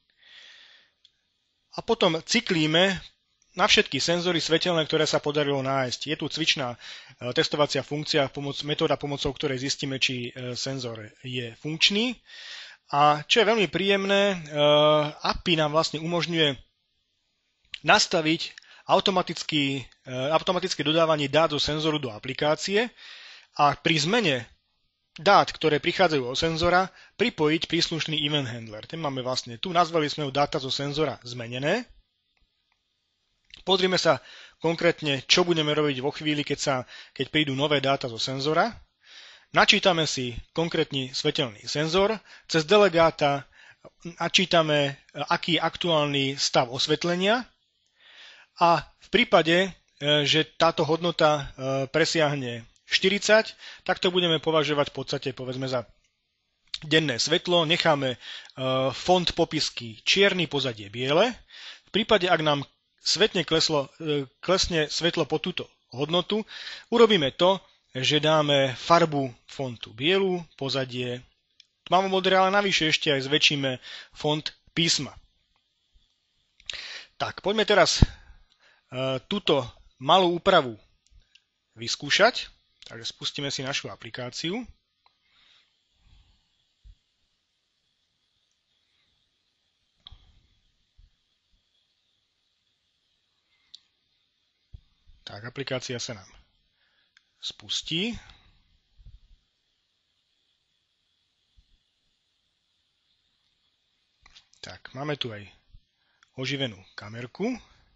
a potom cyklíme na všetky senzory svetelné, ktoré sa podarilo nájsť. Je tu cvičná testovacia funkcia, metóda pomocou ktorej zistíme, či senzor je funkčný. A čo je veľmi príjemné, API nám vlastne umožňuje nastaviť automatické dodávanie dát zo senzoru do aplikácie a pri zmene dát, ktoré prichádzajú od senzora, pripojiť príslušný event handler. Ten máme vlastne tu, nazvali sme ho dáta zo senzora zmenené. Pozrime sa konkrétne, čo budeme robiť vo chvíli, keď prídu nové dáta zo senzora. Načítame si konkrétny svetelný senzor, cez delegáta načítame, aký je aktuálny stav osvetlenia a v prípade, že táto hodnota presiahne 40, tak to budeme považovať v podstate povedzme za denné svetlo, necháme font popisky čierny, pozadie biele. V prípade, ak nám klesne svetlo po túto hodnotu, urobíme to, že dáme farbu fontu bielu, pozadie tmavo-modré, ale navyše ešte aj zväčšíme font písma. Tak, poďme teraz túto malú úpravu vyskúšať. Takže spustíme si našu aplikáciu. Tak, aplikácia sa nám spustí. Tak, máme tu aj oživenú kamerku.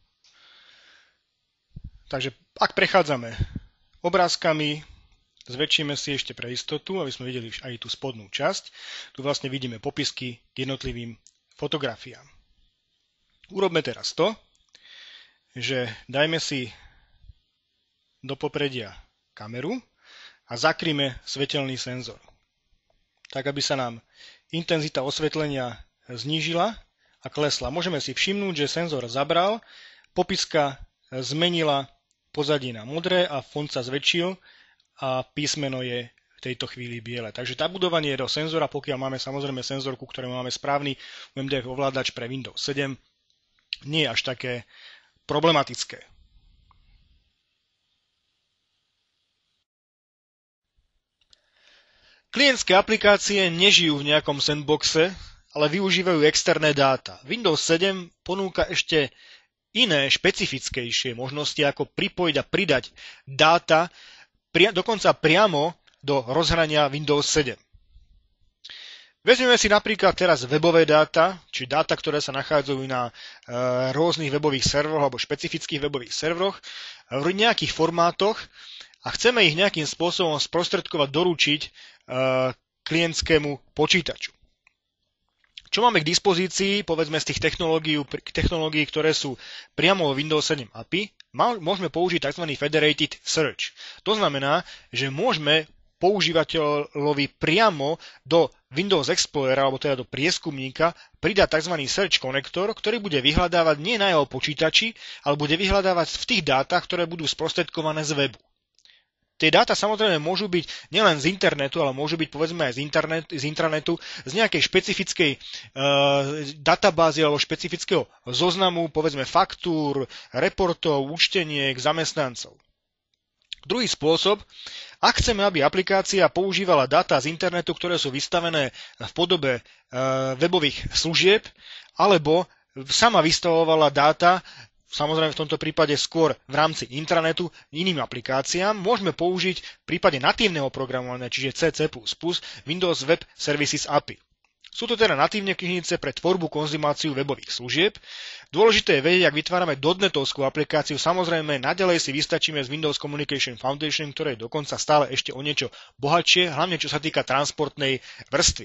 Takže ak prechádzame obrázkami, zväčšíme si ešte pre istotu, aby sme videli aj tú spodnú časť. Tu vlastne vidíme popisky k jednotlivým fotografiám. Urobme teraz to, že dajme si do popredia kameru a zakryme svetelný senzor. Tak, aby sa nám intenzita osvetlenia znížila a klesla. Môžeme si všimnúť, že senzor zabral, popiska zmenila pozadie na modré a font sa zväčšil a písmeno je v tejto chvíli biele. Takže zabudovanie do senzora, pokiaľ máme samozrejme senzorku, ktoré máme správny UMDF ovládač pre Windows 7, nie je až také problematické. Klientské aplikácie nežijú v nejakom sandboxe, ale využívajú externé dáta. Windows 7 ponúka ešte iné, špecifickejšie možnosti, ako pripojiť a pridať dáta dokonca priamo do rozhrania Windows 7. Vezmeme si napríklad teraz webové dáta, či dáta, ktoré sa nachádzajú na rôznych webových serveroch alebo špecifických webových serveroch v nejakých formátoch a chceme ich nejakým spôsobom sprostredkovať, doručiť klientskému počítaču. Čo máme k dispozícii, povedzme z tých technológií, ktoré sú priamo vo Windows 7 API, môžeme použiť tzv. Federated Search. To znamená, že môžeme používateľovi priamo do Windows Explorera, alebo teda do prieskumníka, pridať tzv. Search konektor, ktorý bude vyhľadávať nie na jeho počítači, ale bude vyhľadávať v tých dátach, ktoré budú sprostredkované z webu. Tie dáta samozrejme môžu byť nielen z internetu, ale môžu byť povedzme aj z intranetu, z nejakej špecifickej databázy alebo špecifického zoznamu, povedzme faktúr, reportov, účteniek, zamestnancov. Druhý spôsob, ak chceme, aby aplikácia používala dáta z internetu, ktoré sú vystavené v podobe webových služieb, alebo sama vystavovala dáta, samozrejme v tomto prípade skôr v rámci intranetu iným aplikáciám, môžeme použiť v prípade natívneho programovania, čiže C++, Windows Web Services API. Sú to teda natívne knižnice pre tvorbu konzumáciu webových služieb. Dôležité je vedieť, ak vytvárame dotnetovskú aplikáciu, samozrejme naďalej si vystačíme z Windows Communication Foundation, ktoré je dokonca stále ešte o niečo bohatšie, hlavne čo sa týka transportnej vrstvy.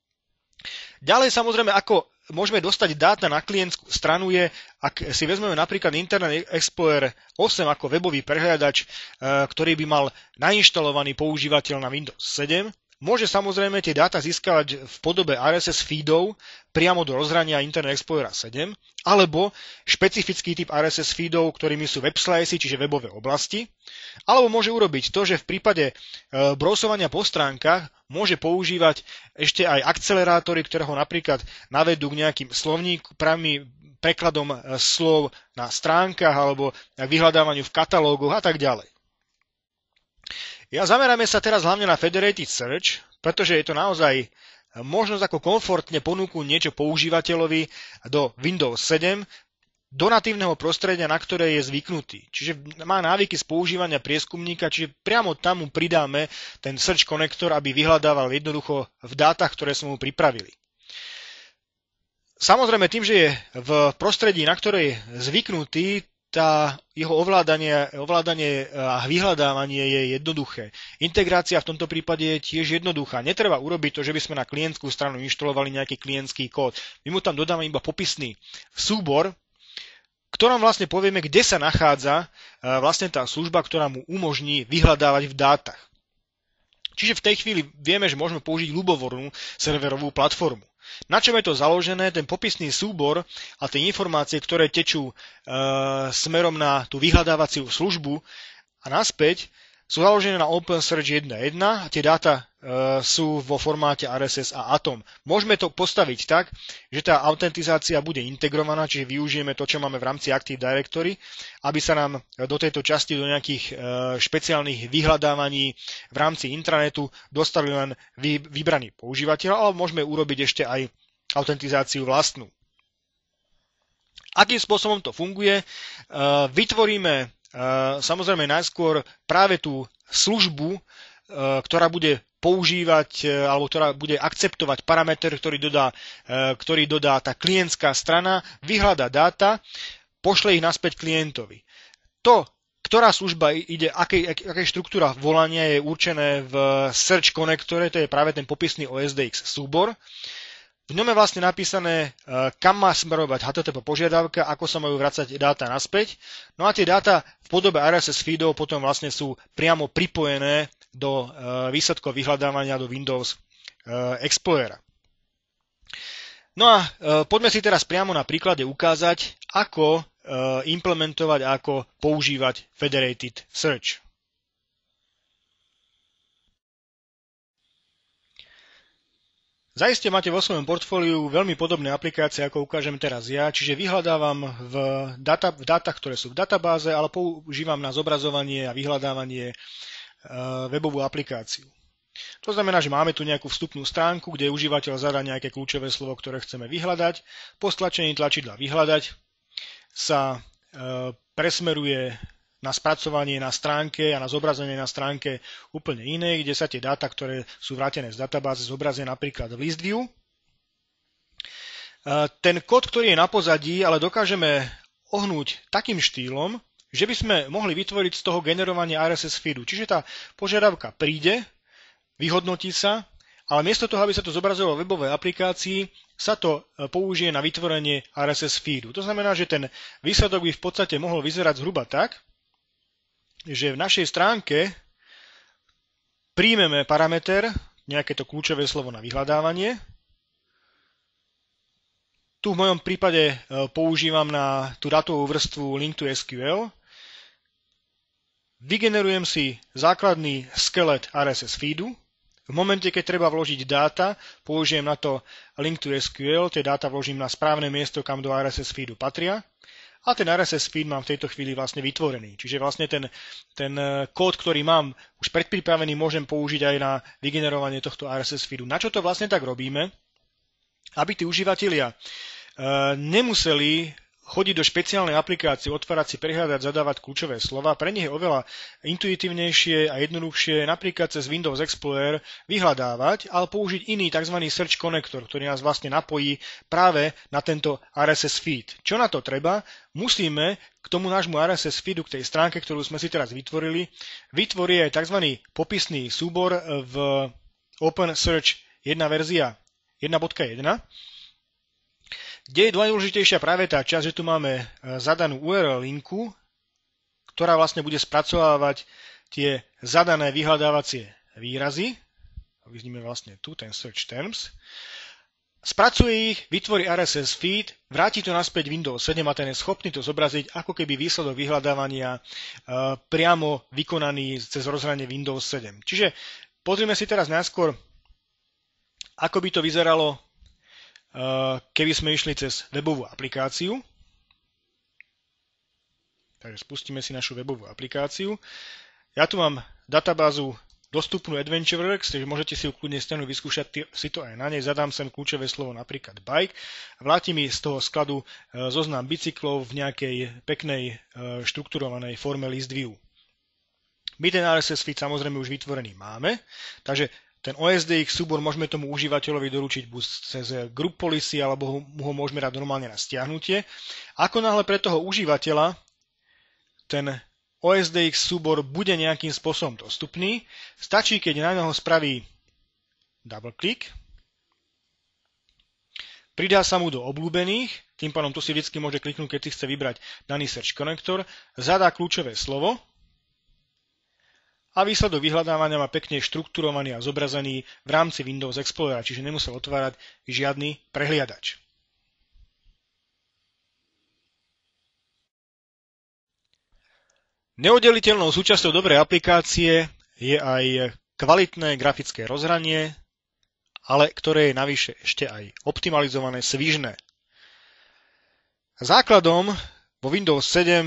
Ďalej samozrejme, ako môžeme dostať dáta na klientskú stranu je, ak si vezmeme napríklad Internet Explorer 8 ako webový prehliadač, ktorý by mal nainštalovaný používateľ na Windows 7, môže samozrejme tie dáta získavať v podobe RSS feedov priamo do rozhrania Internet Explorera 7, alebo špecifický typ RSS feedov, ktorými sú web slicy, čiže webové oblasti, alebo môže urobiť to, že v prípade browsovania po stránkach môže používať ešte aj akcelerátory, ktoré ho napríklad navedú k nejakým pravým prekladom slov na stránkach alebo k vyhľadávaniu v katalógoch a tak ďalej. Zameráme sa teraz hlavne na Federated Search, pretože je to naozaj možnosť ako komfortne ponúknuť niečo používateľovi do Windows 7 do natívneho prostredia, na ktoré je zvyknutý. Čiže má návyky z používania prieskumníka, čiže priamo tam mu pridáme ten search konektor, aby vyhľadával jednoducho v dátach, ktoré sme mu pripravili. Samozrejme tým, že je v prostredí, na ktoré je zvyknutý, jeho ovládanie a vyhľadávanie je jednoduché. Integrácia v tomto prípade je tiež jednoduchá. Netreba urobiť to, že by sme na klientskú stranu inštalovali nejaký klientský kód. My mu tam dodáme iba popisný súbor, ktorom vlastne povieme, kde sa nachádza vlastne tá služba, ktorá mu umožní vyhľadávať v dátach. Čiže v tej chvíli vieme, že môžeme použiť ľubovoľnú serverovú platformu. Na čom je to založené? Ten popisný súbor a tie informácie, ktoré tečú smerom na tú vyhľadávaciu službu a naspäť, sú založené na OpenSearch 1.1 a tie dáta sú vo formáte RSS a Atom. Môžeme to postaviť tak, že tá autentizácia bude integrovaná, čiže využijeme to, čo máme v rámci Active Directory, aby sa nám do tejto časti, do nejakých špeciálnych vyhľadávaní v rámci intranetu dostali len vybraní používateľ, ale môžeme urobiť ešte aj autentizáciu vlastnú. Akým spôsobom to funguje? Vytvoríme samozrejme najskôr práve tú službu, ktorá bude používať alebo ktorá bude akceptovať parameter, ktorý dodá tá klientská strana, vyhľadá dáta, pošle ich naspäť klientovi. To, ktorá služba ide, aká štruktúra volania je určené v Search konektore, to je práve ten popisný OSDX súbor. V ňom je vlastne napísané, kam má smerovať HTTP požiadavka, ako sa majú vracať dáta naspäť. No a tie dáta v podobe RSS feedov potom vlastne sú priamo pripojené do výsledkov vyhľadávania do Windows Explorera. No a poďme si teraz priamo na príklade ukázať, ako implementovať a ako používať Federated Search. Zaiste máte vo svojom portfóliu veľmi podobné aplikácie, ako ukážem teraz ja, čiže vyhľadávam v dátach, ktoré sú v databáze, ale používam na zobrazovanie a vyhľadávanie webovú aplikáciu. To znamená, že máme tu nejakú vstupnú stránku, kde užívateľ zadá nejaké kľúčové slovo, ktoré chceme vyhľadať. Po stlačení tlačidla vyhľadať sa presmeruje na spracovanie na stránke a na zobrazenie na stránke úplne inej, kde sa tie dáta, ktoré sú vrátené z databázy, zobrazia napríklad v list view. Ten kód, ktorý je na pozadí, ale dokážeme ohnúť takým štýlom, že by sme mohli vytvoriť z toho generovanie RSS feedu. Čiže tá požiadavka príde, vyhodnotí sa, ale miesto toho, aby sa to zobrazovalo v webovej aplikácii, sa to použije na vytvorenie RSS feedu. To znamená, že ten výsledok by v podstate mohol vyzerať zhruba tak, že v našej stránke príjmeme parameter, nejaké to kľúčové slovo na vyhľadávanie. Tu v mojom prípade používam na tú datovú vrstvu Link2SQL. Vygenerujem si základný skelet RSS feedu. V momente, keď treba vložiť dáta, použijem na to Link2SQL, tie dáta vložím na správne miesto, kam do RSS feedu patria. A ten RSS feed mám v tejto chvíli vlastne vytvorený. Čiže vlastne ten kód, ktorý mám už predpripravený, môžem použiť aj na vygenerovanie tohto RSS feedu. Na čo to vlastne tak robíme? Aby tí užívateľia nemuseli chodiť do špeciálnej aplikácie, otvárať si, prehľadať, zadávať kľúčové slova. Pre nich je oveľa intuitívnejšie a jednoduchšie napríklad cez Windows Explorer vyhľadávať, ale použiť iný tzv. Search Connector, ktorý nás vlastne napojí práve na tento RSS feed. Čo na to treba? Musíme k tomu nášmu RSS feedu, k tej stránke, ktorú sme si teraz vytvorili, vytvoriť aj tzv. Popisný súbor v OpenSearch 1 verzia 1.1, kde je najdôležitejšia práve tá časť, že tu máme zadanú URL linku, ktorá vlastne bude spracovávať tie zadané vyhľadávacie výrazy. Vidíme vlastne tu ten search terms. Spracuje ich, vytvorí RSS feed, vráti to naspäť Windows 7 a ten je schopný to zobraziť ako keby výsledok vyhľadávania priamo vykonaný cez rozhranie Windows 7. Čiže pozrime si teraz najskôr, ako by to vyzeralo, keby sme išli cez webovú aplikáciu. Takže spustíme si našu webovú aplikáciu. Ja tu mám databázu dostupnú AdventureWorks, takže môžete si ju kľudne stiahnuť, vyskúšať si to aj na nej. Zadám sem kľúčové slovo napríklad bike a vráti mi z toho skladu zoznam bicyklov v nejakej peknej štrukturovanej forme list view. My ten RSS feed samozrejme už vytvorený máme, takže ten OSDX súbor môžeme tomu užívateľovi doručiť buď cez group policy, alebo ho môžeme dať normálne na stiahnutie. Ako náhle pre toho užívateľa ten OSDX súbor bude nejakým spôsobom dostupný, stačí, keď na neho spraví double click, pridá sa mu do obľúbených, tým pádom tu si vždy môže kliknúť, keď si chce vybrať daný search connector, zadá kľúčové slovo, a výsledok vyhľadávania má pekne štrukturovaný a zobrazený v rámci Windows Explorera, čiže nemusel otvárať žiadny prehliadač. Neoddeliteľnou súčasťou dobrej aplikácie je aj kvalitné grafické rozhranie, ale ktoré je navyše ešte aj optimalizované, svižné. Základom vo Windows 7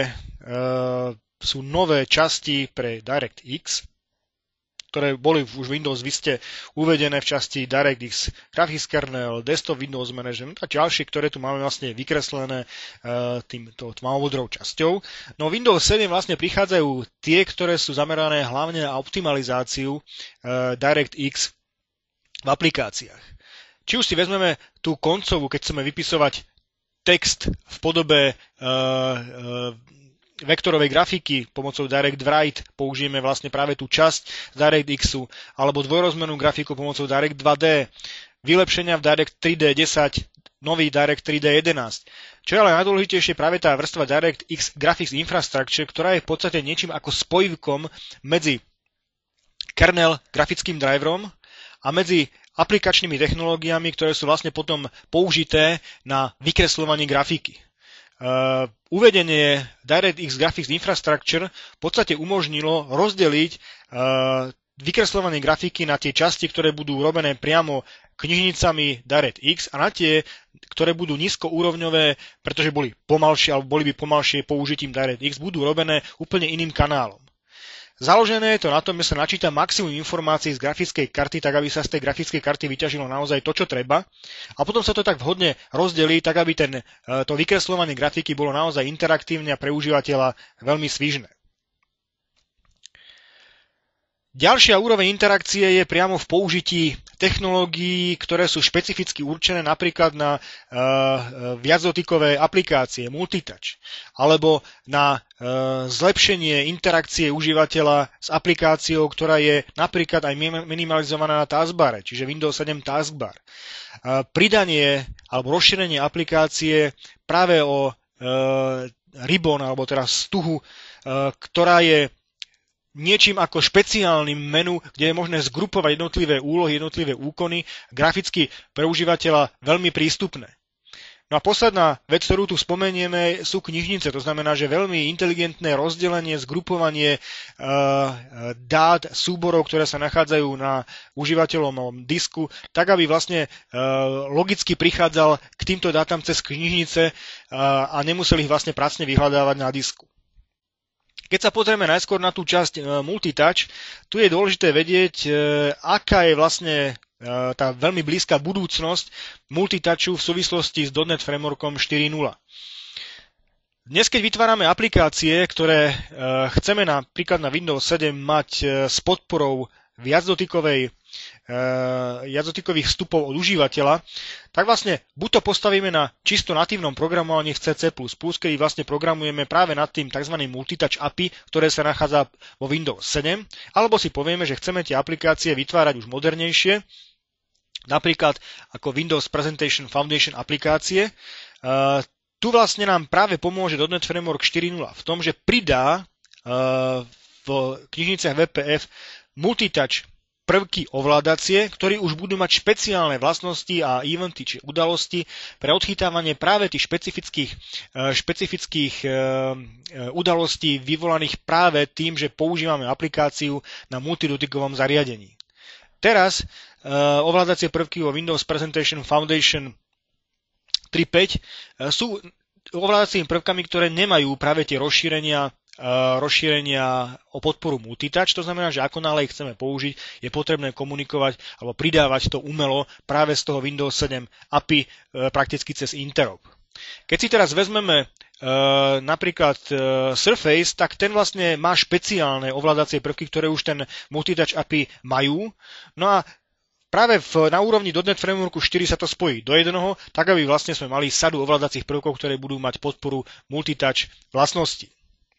sú nové časti pre DirectX, ktoré boli už v Windows Vista uvedené v časti DirectX Graphics Kernel, Desktop Windows Management a ďalšie, ktoré tu máme vlastne vykreslené týmto tmavomodrou časťou. No Windows 7 vlastne prichádzajú tie, ktoré sú zamerané hlavne na optimalizáciu DirectX v aplikáciách. Či už si vezmeme tú koncovú, keď chceme vypisovať text v podobe vektorovej grafiky pomocou DirectWrite, použijeme vlastne práve tú časť DirectXu, alebo dvojrozmernú grafiku pomocou Direct 2D, vylepšenia v Direct 3D 10, nový Direct 3D 11. Čo je ale najdôležitejšie práve tá vrstva DirectX Graphics Infrastructure, ktorá je v podstate niečím ako spojivkom medzi kernel grafickým driverom a medzi aplikačnými technológiami, ktoré sú vlastne potom použité na vykresľovanie grafiky. Uvedenie DirectX Graphics Infrastructure v podstate umožnilo rozdeliť vykresľovanie grafiky na tie časti, ktoré budú robené priamo knižnicami DirectX a na tie, ktoré budú nízkoúrovňové, pretože boli pomalšie alebo boli by pomalšie použitím DirectX, budú robené úplne iným kanálom. Založené je to na tom, že sa načíta maximum informácií z grafickej karty, tak aby sa z tej grafickej karty vyťažilo naozaj to, čo treba. A potom sa to tak vhodne rozdelí, tak aby to vykresľovanie grafiky bolo naozaj interaktívne a pre užívateľa veľmi svižné. Ďalšia úroveň interakcie je priamo v použití technológií, ktoré sú špecificky určené napríklad na viacdotykové aplikácie, multitouch, alebo na zlepšenie interakcie užívateľa s aplikáciou, ktorá je napríklad aj minimalizovaná na taskbare, čiže Windows 7 taskbar. Pridanie alebo rozšírenie aplikácie práve o ribbon, alebo teraz stuhu, ktorá je niečím ako špeciálnym menu, kde je možné zgrupovať jednotlivé úlohy, jednotlivé úkony, graficky pre užívateľa veľmi prístupné. No a posledná vec, ktorú tu spomenieme, sú knižnice. To znamená, že veľmi inteligentné rozdelenie, zgrupovanie dát, súborov, ktoré sa nachádzajú na užívateľovom disku, tak aby vlastne logicky prichádzal k týmto dátam cez knižnice a nemuseli ich vlastne pracne vyhľadávať na disku. Keď sa pozrieme najskôr na tú časť multitouch, tu je dôležité vedieť, aká je vlastne tá veľmi blízka budúcnosť multitouchu v súvislosti s .NET Frameworkom 4.0. Dnes, keď vytvárame aplikácie, ktoré chceme napríklad na Windows 7 mať s podporou viacdotykových vstupov od užívateľa, tak vlastne buď to postavíme na čisto natívnom programovaní v C++, kedy vlastne programujeme práve nad tým tzv. Multitouch API, ktoré sa nachádza vo Windows 7, alebo si povieme, že chceme tie aplikácie vytvárať už modernejšie, napríklad ako Windows Presentation Foundation aplikácie. Tu vlastne nám práve pomôže .NET Framework 4.0 v tom, že pridá v knižniciach WPF multitouch prvky ovládacie, ktorí už budú mať špeciálne vlastnosti a eventy, či udalosti pre odchytávanie práve tých špecifických udalostí vyvolaných práve tým, že používame aplikáciu na multidotykovom zariadení. Teraz ovládacie prvky vo Windows Presentation Foundation 3.5 sú ovládacími prvkami, ktoré nemajú práve tie rozšírenia o podporu multitouch, to znamená, že ako náhle ich chceme použiť, je potrebné komunikovať alebo pridávať to umelo práve z toho Windows 7 API prakticky cez interop. Keď si teraz vezmeme napríklad Surface, tak ten vlastne má špeciálne ovládacie prvky, ktoré už ten multitouch API majú. No a práve na úrovni .NET Frameworku 4 sa to spojí do jednoho, tak aby vlastne sme mali sadu ovládacích prvkov, ktoré budú mať podporu multitouch vlastnosti.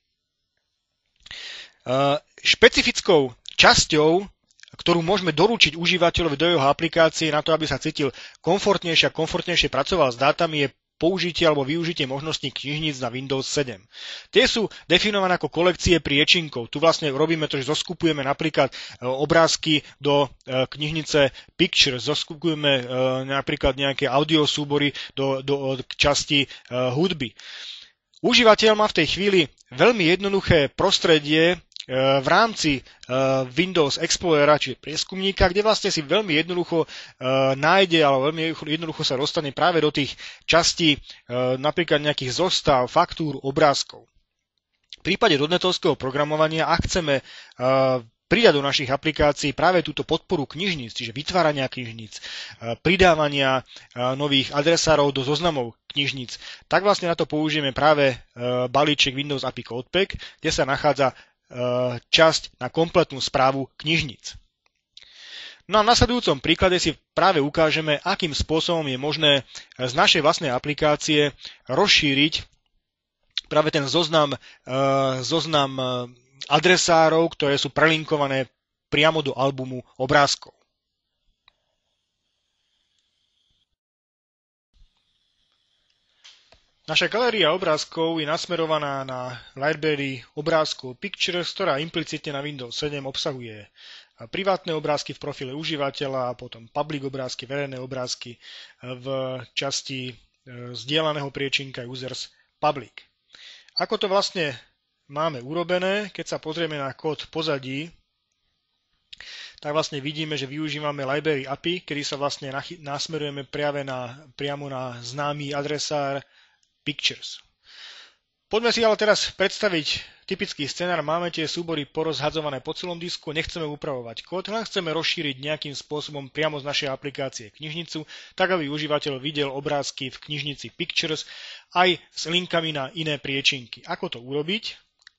Špecifickou časťou, ktorú môžeme doručiť užívateľovi do jeho aplikácie na to, aby sa cítil komfortnejšie a komfortnejšie pracoval s dátami, je použitie alebo využitie možností knižníc na Windows 7. Tie sú definované ako kolekcie priečinkov. Tu vlastne robíme to, že zoskupujeme napríklad obrázky do knižnice Pictures, zoskupujeme napríklad nejaké audiosúbory do časti hudby. Užívateľ má v tej chvíli veľmi jednoduché prostredie v rámci Windows Explorera, čiže prieskumníka, kde vlastne si veľmi jednoducho nájde alebo veľmi jednoducho sa dostane práve do tých častí napríklad nejakých zostav, faktúr, obrázkov. V prípade .NETovského programovania, ak chceme pridať do našich aplikácií práve túto podporu knižníc, čiže vytvárania knižníc, pridávania nových adresárov do zoznamov knižníc, tak vlastne na to použijeme práve balíček Windows API Codepack, kde sa nachádza časť na kompletnú správu knižníc. No a v nasledujúcom príklade si práve ukážeme, akým spôsobom je možné z našej vlastnej aplikácie rozšíriť práve ten zoznam adresárov, ktoré sú prelinkované priamo do albumu obrázkov. Naša galéria obrázkov je nasmerovaná na library obrázkov Pictures, ktorá implicitne na Windows 7 obsahuje privátne obrázky v profile užívateľa a potom public obrázky, verejné obrázky v časti zdieľaného priečinka users public. Ako to vlastne máme urobené, keď sa pozrieme na kód pozadí, tak vlastne vidíme, že využívame library API, kedy sa vlastne nasmerujeme priamo na známy adresár Pictures. Poďme si ale teraz predstaviť typický scenár. Máme tie súbory porozhadzované po celom disku, nechceme upravovať kód, len chceme rozšíriť nejakým spôsobom priamo z našej aplikácie knižnicu, tak aby užívateľ videl obrázky v knižnici Pictures aj s linkami na iné priečinky. Ako to urobiť?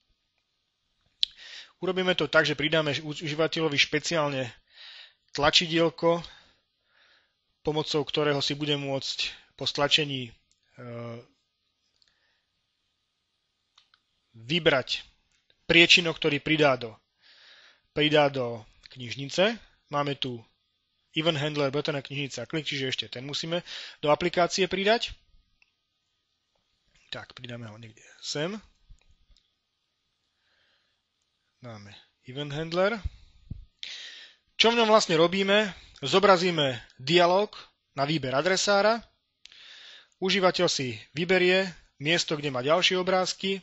Urobíme to tak, že pridáme užívateľovi špeciálne tlačidielko, pomocou ktorého si bude môcť po stlačení vybrať priečinok, ktorý pridá do knižnice. Máme tu Event Handler, button knižnica a klik, čiže ešte ten musíme do aplikácie pridať. Tak, pridáme ho niekde sem. Máme Event Handler. Čo v ňom vlastne robíme? Zobrazíme dialog na výber adresára. Užívateľ si vyberie miesto, kde má ďalšie obrázky.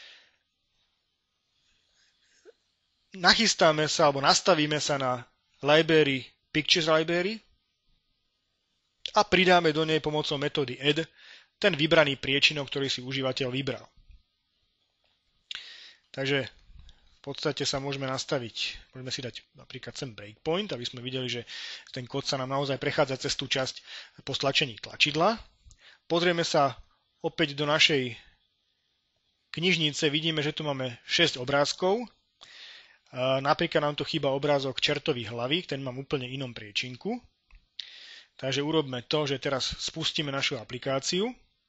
Nachystáme sa alebo nastavíme sa na library, Pictures Library a pridáme do nej pomocou metódy add ten vybraný priečinok, ktorý si užívateľ vybral. Takže v podstate sa môžeme si dať napríklad sem breakpoint, aby sme videli, že ten kód sa nám naozaj prechádza cez tú časť po stlačení tlačidla. Pozrieme sa opäť do našej knižnice, vidíme, že tu máme 6 obrázkov. Napríklad nám tu chýba obrázok čertových hlavy, ten mám úplne inom priečinku. Takže urobme to, že teraz spustíme našu aplikáciu.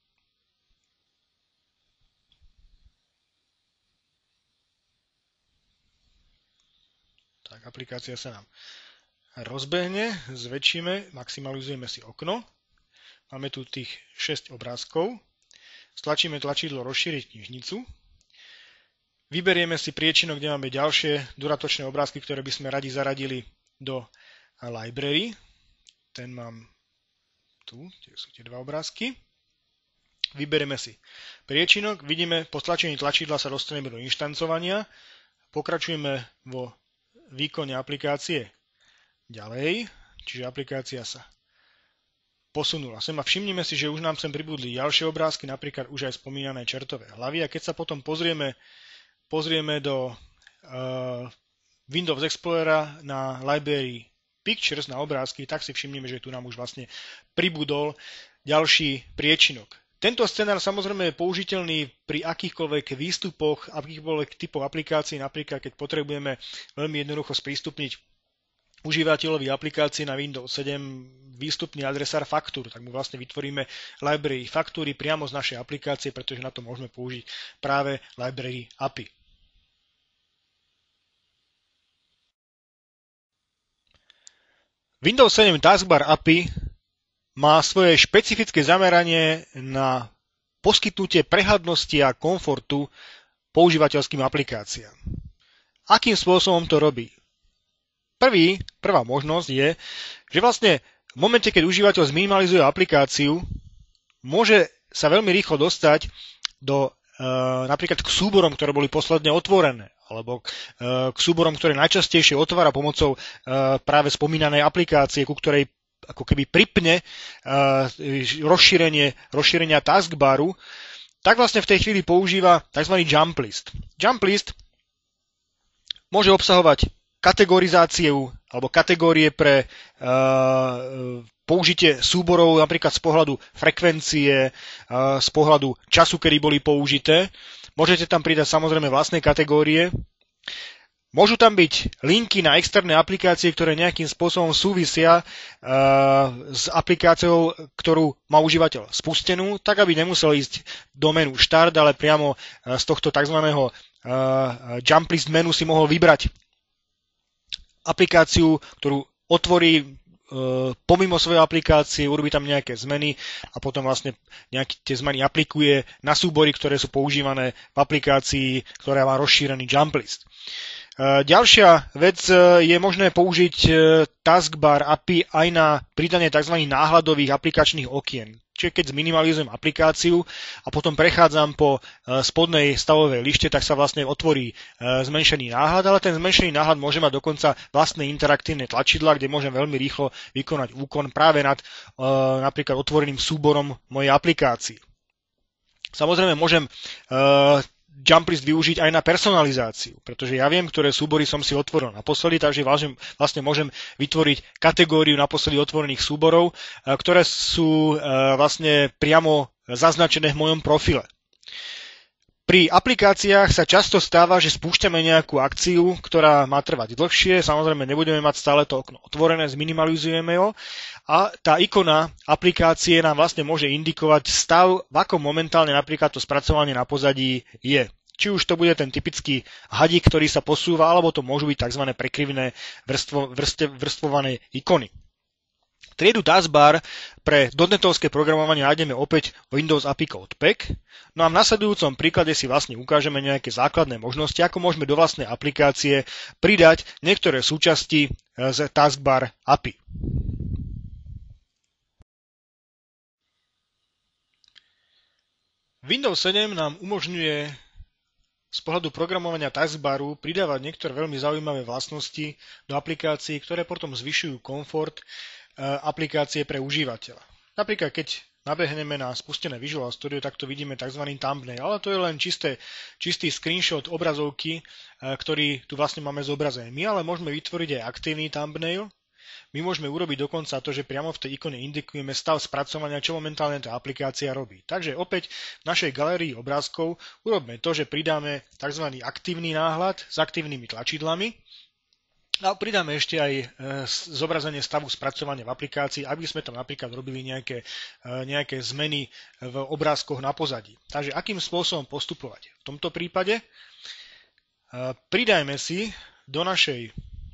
Tak, aplikácia sa nám rozbehne, zväčšíme, maximalizujeme si okno. Máme tu tých 6 obrázkov. Stlačíme tlačidlo rozšíriť knižnicu. Vyberieme si priečinok, kde máme ďalšie dodatočné obrázky, ktoré by sme radi zaradili do library. Ten mám tu, tie sú tie 2 obrázky. Vyberieme si priečinok, vidíme, po stlačení tlačidla sa dostaneme do inštancovania. Pokračujeme vo výkone aplikácie ďalej, čiže aplikácia sa posunula sem a všimnime si, že už nám sem pribudli ďalšie obrázky, napríklad už aj spomínané čertové hlavy. A keď sa potom pozrieme do Windows Explorera na library Pictures, na obrázky, tak si všimneme, že tu nám už vlastne pribudol ďalší priečinok. Tento scenár samozrejme je použiteľný pri akýchkoľvek výstupoch, akýchkoľvek typov aplikácií, napríklad keď potrebujeme veľmi jednoducho sprístupniť užívateľovi aplikácie na Windows 7 výstupný adresár faktúr, tak mu vlastne vytvoríme library faktúry priamo z našej aplikácie, pretože na to môžeme použiť práve library API. Windows 7 Taskbar API má svoje špecifické zameranie na poskytnutie prehľadnosti a komfortu používateľským aplikáciám. Akým spôsobom to robí? Prvá možnosť je, že vlastne v momente, keď užívateľ zminimalizuje aplikáciu, môže sa veľmi rýchlo dostať do napríklad k súborom, ktoré boli posledne otvorené, alebo k súborom, ktoré najčastejšie otvára pomocou práve spomínanej aplikácie, ku ktorej ako keby pripne rozšírenia taskbaru, tak vlastne v tej chvíli používa tzv. Jump list. Jump list môže obsahovať kategorizáciu alebo kategórie pre použitie súborov napríklad z pohľadu frekvencie, z pohľadu času, kedy boli použité. Môžete tam pridať samozrejme vlastné kategórie. Môžu tam byť linky na externé aplikácie, ktoré nejakým spôsobom súvisia s aplikáciou, ktorú má užívateľ spustenú, tak aby nemusel ísť do menu Start, ale priamo z tohto tzv. Jump list menu si mohol vybrať aplikáciu, ktorú otvorí pomimo svojej aplikácie, urobí tam nejaké zmeny a potom vlastne nejaké tie zmeny aplikuje na súbory, ktoré sú používané v aplikácii, ktorá má rozšírený jump list. Ďalšia vec je možné použiť Taskbar API aj na pridanie tzv. Náhľadových aplikačných okien. Čiže keď zminimalizujem aplikáciu a potom prechádzam po spodnej stavovej lište, tak sa vlastne otvorí zmenšený náhľad, ale ten zmenšený náhľad môže mať dokonca vlastné interaktívne tlačidlá, kde môžem veľmi rýchlo vykonať úkon práve nad napríklad otvoreným súborom mojej aplikácii. Samozrejme, môžem jump list využiť aj na personalizáciu, pretože ja viem, ktoré súbory som si otvoril naposledy, takže vlastne môžem vytvoriť kategóriu naposledy otvorených súborov, ktoré sú vlastne priamo zaznačené v mojom profile. Pri aplikáciách sa často stáva, že spúšťame nejakú akciu, ktorá má trvať dlhšie, samozrejme nebudeme mať stále to okno otvorené, zminimalizujeme ho a tá ikona aplikácie nám vlastne môže indikovať stav, v akom momentálne napríklad to spracovanie na pozadí je. Či už to bude ten typický hadík, ktorý sa posúva, alebo to môžu byť tzv. Prekrivené vrstvované ikony. Triedu taskbar pre dotnetovské programovanie nájdeme opäť v Windows API Code Pack. No a v nasledujúcom príklade si vlastne ukážeme nejaké základné možnosti, ako môžeme do vlastnej aplikácie pridať niektoré súčasti z taskbar API. Windows 7 nám umožňuje z pohľadu programovania taskbaru pridávať niektoré veľmi zaujímavé vlastnosti do aplikácií, ktoré potom zvyšujú komfort aplikácie pre užívateľa. Napríklad, keď nabehneme na spustené Visual Studio, tak to vidíme tzv. Thumbnail, ale to je len čistý screenshot obrazovky, ktorý tu vlastne máme zobrazený. My ale môžeme vytvoriť aj aktívny thumbnail. My môžeme urobiť dokonca to, že priamo v tej ikone indikujeme stav spracovania, čo momentálne tá aplikácia robí. Takže opäť v našej galérii obrázkov urobme to, že pridáme tzv. Aktívny náhľad s aktívnymi tlačidlami. A pridáme ešte aj zobrazenie stavu spracovania v aplikácii, aby sme tam napríklad robili nejaké zmeny v obrázkoch na pozadí. Takže akým spôsobom postupovať? V tomto prípade pridajme si do našej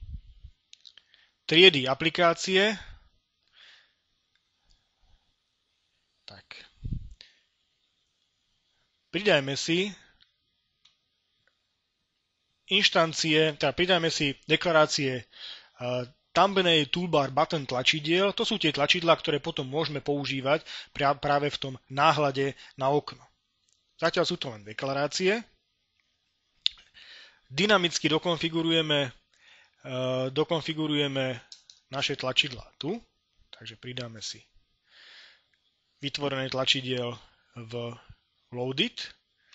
triedy aplikácie pridajme si inštancie, teda pridajme si deklarácie thumbnail, toolbar, button tlačidiel. To sú tie tlačidlá, ktoré potom môžeme používať práve v tom náhľade na okno. Zatiaľ sú to len deklarácie. Dynamicky dokonfigurujeme naše tlačidlá tu. Takže pridáme si vytvorené tlačidiel v Loadit.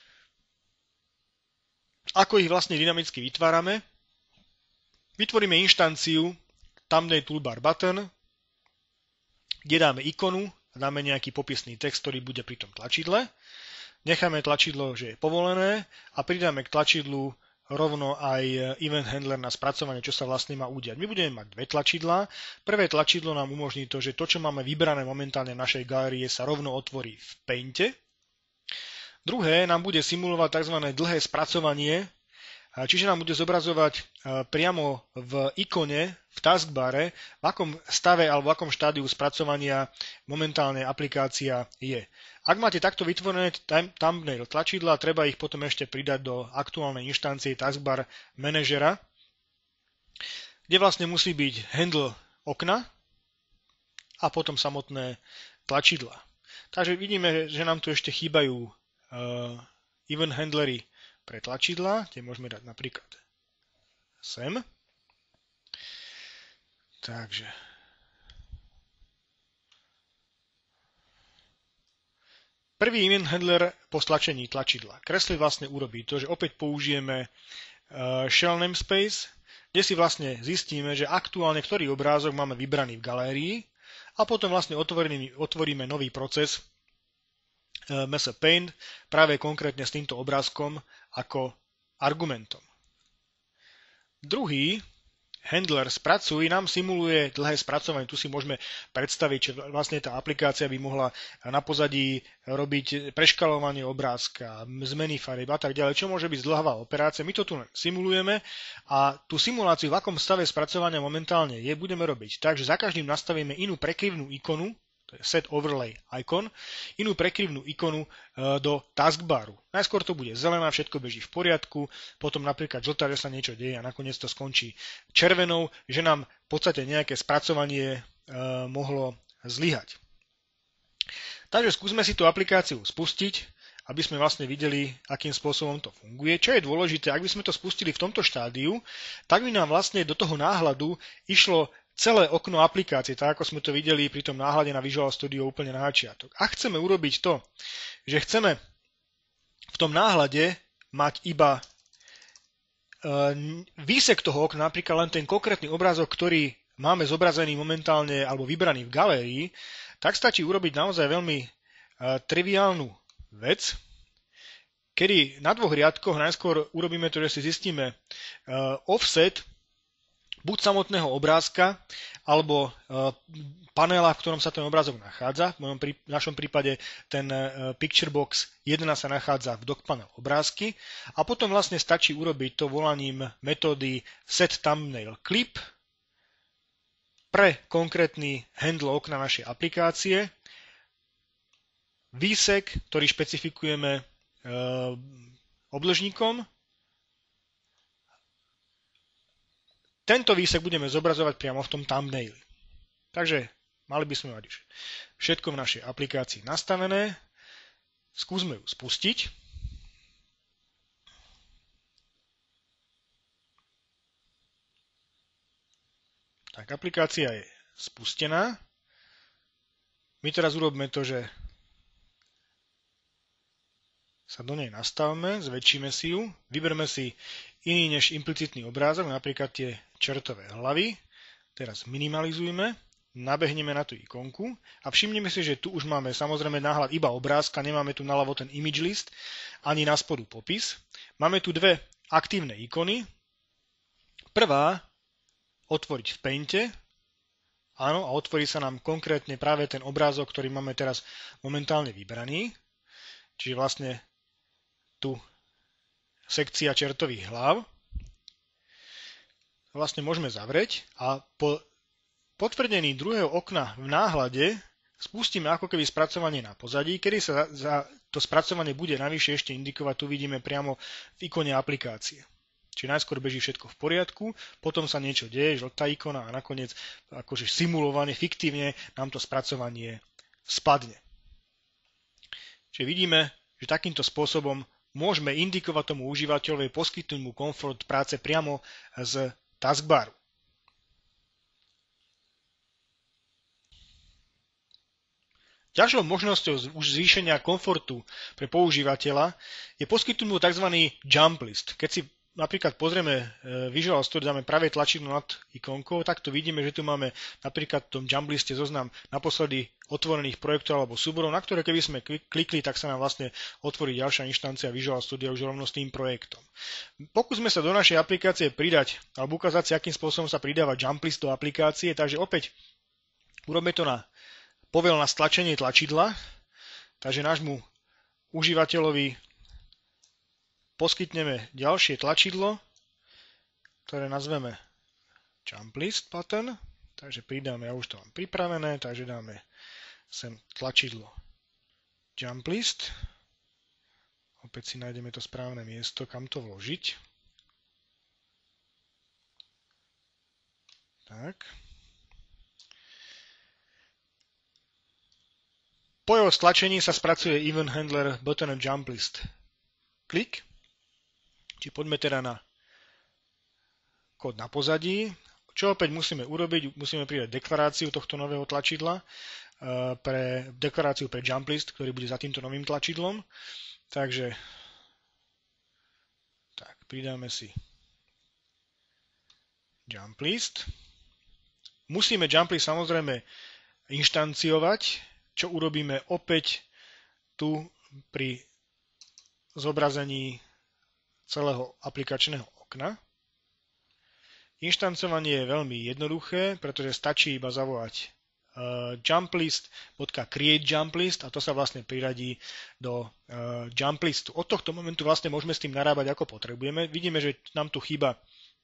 Ako ich vlastne dynamicky vytvárame? Vytvoríme inštanciu thumbnail toolbar button, kde dáme ikonu a dáme nejaký popisný text, ktorý bude pri tom tlačidle. Necháme tlačidlo, že je povolené a pridáme k tlačidlu rovno aj event handler na spracovanie, čo sa vlastne má udiať. My budeme mať dve tlačidlá. Prvé tlačidlo nám umožní to, že to, čo máme vybrané momentálne v našej galérii, sa rovno otvorí v Painte. Druhé nám bude simulovať tzv. Dlhé spracovanie, čiže nám bude zobrazovať priamo v ikone, v taskbare, v akom stave alebo v akom štádiu spracovania momentálne aplikácia je. Ak máte takto vytvorené thumbnail tlačidla, treba ich potom ešte pridať do aktuálnej inštancie taskbar manažera, kde vlastne musí byť handle okna a potom samotné tlačidla. Takže vidíme, že nám tu ešte chýbajú event handlery pre tlačidla, tie môžeme dať napríklad sem. Takže prvý event handler po stlačení tlačidla. Kresli vlastne urobí to, že opäť použijeme shell namespace, kde si vlastne zistíme, že aktuálne ktorý obrázok máme vybraný v galérii a potom vlastne otvoríme nový proces Mesa Paint práve konkrétne s týmto obrázkom ako argumentom. Druhý handler spracuj nám simuluje dlhé spracovanie. Tu si môžeme predstaviť, že vlastne tá aplikácia by mohla na pozadí robiť preškalovanie obrázka, zmeny farieb a tak ďalej, čo môže byť zdĺhavá operácia. My to tu simulujeme a tú simuláciu, v akom stave spracovania momentálne je, budeme robiť tak, že za každým nastavíme inú prekryvnú ikonu, to je set overlay icon, inú prekryvnú ikonu do taskbaru. Najskôr to bude zelená, všetko beží v poriadku, potom napríklad žltá, že sa niečo deje a nakoniec to skončí červenou, že nám v podstate nejaké spracovanie mohlo zlyhať. Takže skúsme si tú aplikáciu spustiť, aby sme vlastne videli, akým spôsobom to funguje. Čo je dôležité, ak by sme to spustili v tomto štádiu, tak by nám vlastne do toho náhľadu išlo celé okno aplikácie, tak ako sme to videli pri tom náhľade na Visual Studio úplne na začiatok. A chceme urobiť to, že chceme v tom náhľade mať iba výsek toho okna, napríklad len ten konkrétny obrázok, ktorý máme zobrazený momentálne alebo vybraný v galérii, tak stačí urobiť naozaj veľmi triviálnu vec, kedy na dvoch riadkoch najskôr urobíme to, že si zistíme offset buď samotného obrázka, alebo panela, v ktorom sa ten obrázok nachádza. V našom prípade ten picture box 1 sa nachádza v dock panel obrázky a potom vlastne stačí urobiť to volaním metódy set thumbnail clip pre konkrétny handle okna našej aplikácie, výsek, ktorý špecifikujeme obložníkom. Tento výsek budeme zobrazovať priamo v tom thumbnaili. Takže mali by sme mať už všetko v našej aplikácii nastavené. Skúsme ju spustiť. Tak, aplikácia je spustená. My teraz urobíme to, že sa do nej nastavme, zväčšíme si ju, vyberme si iný než implicitný obrázok, napríklad tie čertové hlavy. Teraz minimalizujme, nabehneme na tú ikonku a všimneme si, že tu už máme samozrejme náhľad iba obrázka, nemáme tu naľavo ten image list, ani na spodu popis. Máme tu dve aktívne ikony. Prvá, otvoriť v Painte. Áno, a otvorí sa nám konkrétne práve ten obrázok, ktorý máme teraz momentálne vybraný. Čiže vlastne tu sekcia čertových hlav. Vlastne môžeme zavrieť a po potvrdení druhého okna v náhľade spustíme ako keby spracovanie na pozadí, kedy sa za to spracovanie bude navyše ešte indikovať, tu vidíme priamo v ikone aplikácie. Čiže najskôr beží všetko v poriadku, potom sa niečo deje, žltá ikona a nakoniec akože simulovane, fiktívne nám to spracovanie spadne. Čiže vidíme, že takýmto spôsobom môžeme indikovať tomu užívateľovi, poskytnúť mu komfort práce priamo z taskbaru. Ďalšou možnosťou už zvýšenia komfortu pre používateľa je poskytnúť mu tzv. Jump list. Keď si napríklad pozrieme Visual Studio, dáme pravé tlačidlo nad ikonkou, tak tu vidíme, že tu máme napríklad v tom jump liste zoznam naposledy otvorených projektov alebo súborov, na ktoré keby sme klikli, tak sa nám vlastne otvorí ďalšia inštancia Visual Studio už rovno s tým projektom. Pokúsme sa do našej aplikácie pridať alebo ukázať si, akým spôsobom sa pridáva jump list do aplikácie, takže opäť urobme to na povel na stlačenie tlačidla, takže nášmu užívateľovi poskytneme ďalšie tlačidlo, ktoré nazveme Jump List button, takže pridáme, ja už to mám pripravené, takže dáme sem tlačidlo Jump List. Opäť si nájdeme to správne miesto, kam to vložiť. Tak. Po jeho stlačení sa spracuje Event Handler button Jump List. Klik. Či poďme teda na kód na pozadí. Čo opäť musíme urobiť? Musíme pridať deklaráciu tohto nového tlačidla, deklaráciu pre Jump List, ktorý bude za týmto novým tlačidlom. Takže tak, pridáme si Jump List. Musíme Jump List samozrejme inštanciovať, čo urobíme opäť tu pri zobrazení celého aplikačného okna. Inštancovanie je veľmi jednoduché, pretože stačí iba zavolať jumplist.createJumpList a to sa vlastne priradí do jumplistu. Od tohto momentu vlastne môžeme s tým narábať ako potrebujeme. Vidíme, že nám tu chýba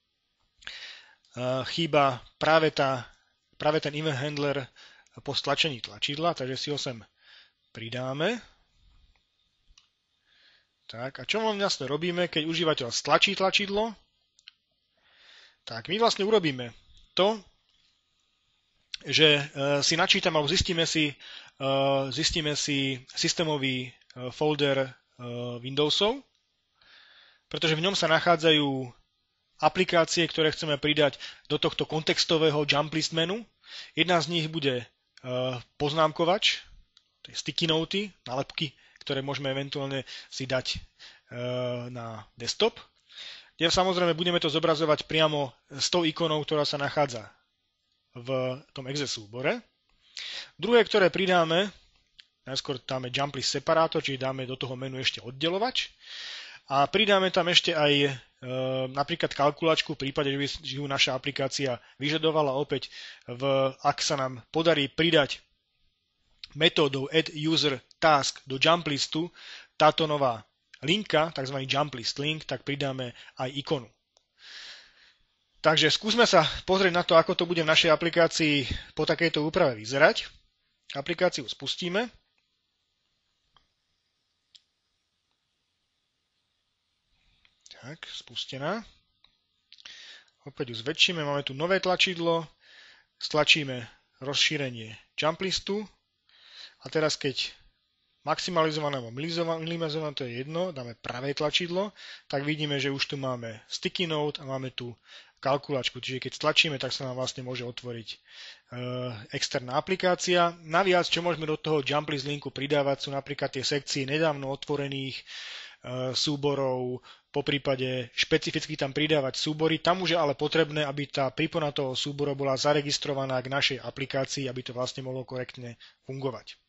práve ten event handler po stlačení tlačidla, takže si ho sem pridáme. Tak, a čo vlastne robíme, keď užívateľ stlačí tlačidlo? Tak, my vlastne urobíme to, že si načítame alebo zistíme si systémový folder Windowsov, pretože v ňom sa nachádzajú aplikácie, ktoré chceme pridať do tohto kontextového jump list menu. Jedna z nich bude poznámkovač, to je sticky noty, nálepky, ktoré môžeme eventuálne si dať na desktop, kde samozrejme budeme to zobrazovať priamo s tou ikonou, ktorá sa nachádza v tom exe súbore. Druhé, ktoré pridáme, najskôr dáme jump list separátor, čiže dáme do toho menu ešte oddelovač a pridáme tam ešte aj napríklad kalkulačku v prípade, že by ju naša aplikácia vyžadovala. Opäť, ak sa nám podarí pridať metódou add user task do jump listu táto nová linka, tzv. Jump list link, tak pridáme aj ikonu. Takže skúsme sa pozrieť na to, ako to bude v našej aplikácii po takejto úprave vyzerať. Aplikáciu spustíme. Tak, spustená. Opäť ju zväčšíme, máme tu nové tlačidlo, stlačíme rozšírenie jump listu a teraz keď maximalizované alebo minimalizované, to je jedno, dáme pravé tlačidlo, tak vidíme, že už tu máme sticky note a máme tu kalkulačku, čiže keď stlačíme, tak sa nám vlastne môže otvoriť externá aplikácia. Naviac, čo môžeme do toho jump list linku pridávať, sú napríklad tie sekcie nedávno otvorených súborov, po prípade špecificky tam pridávať súbory. Tam už je ale potrebné, aby tá prípona toho súboru bola zaregistrovaná k našej aplikácii, aby to vlastne mohlo korektne fungovať.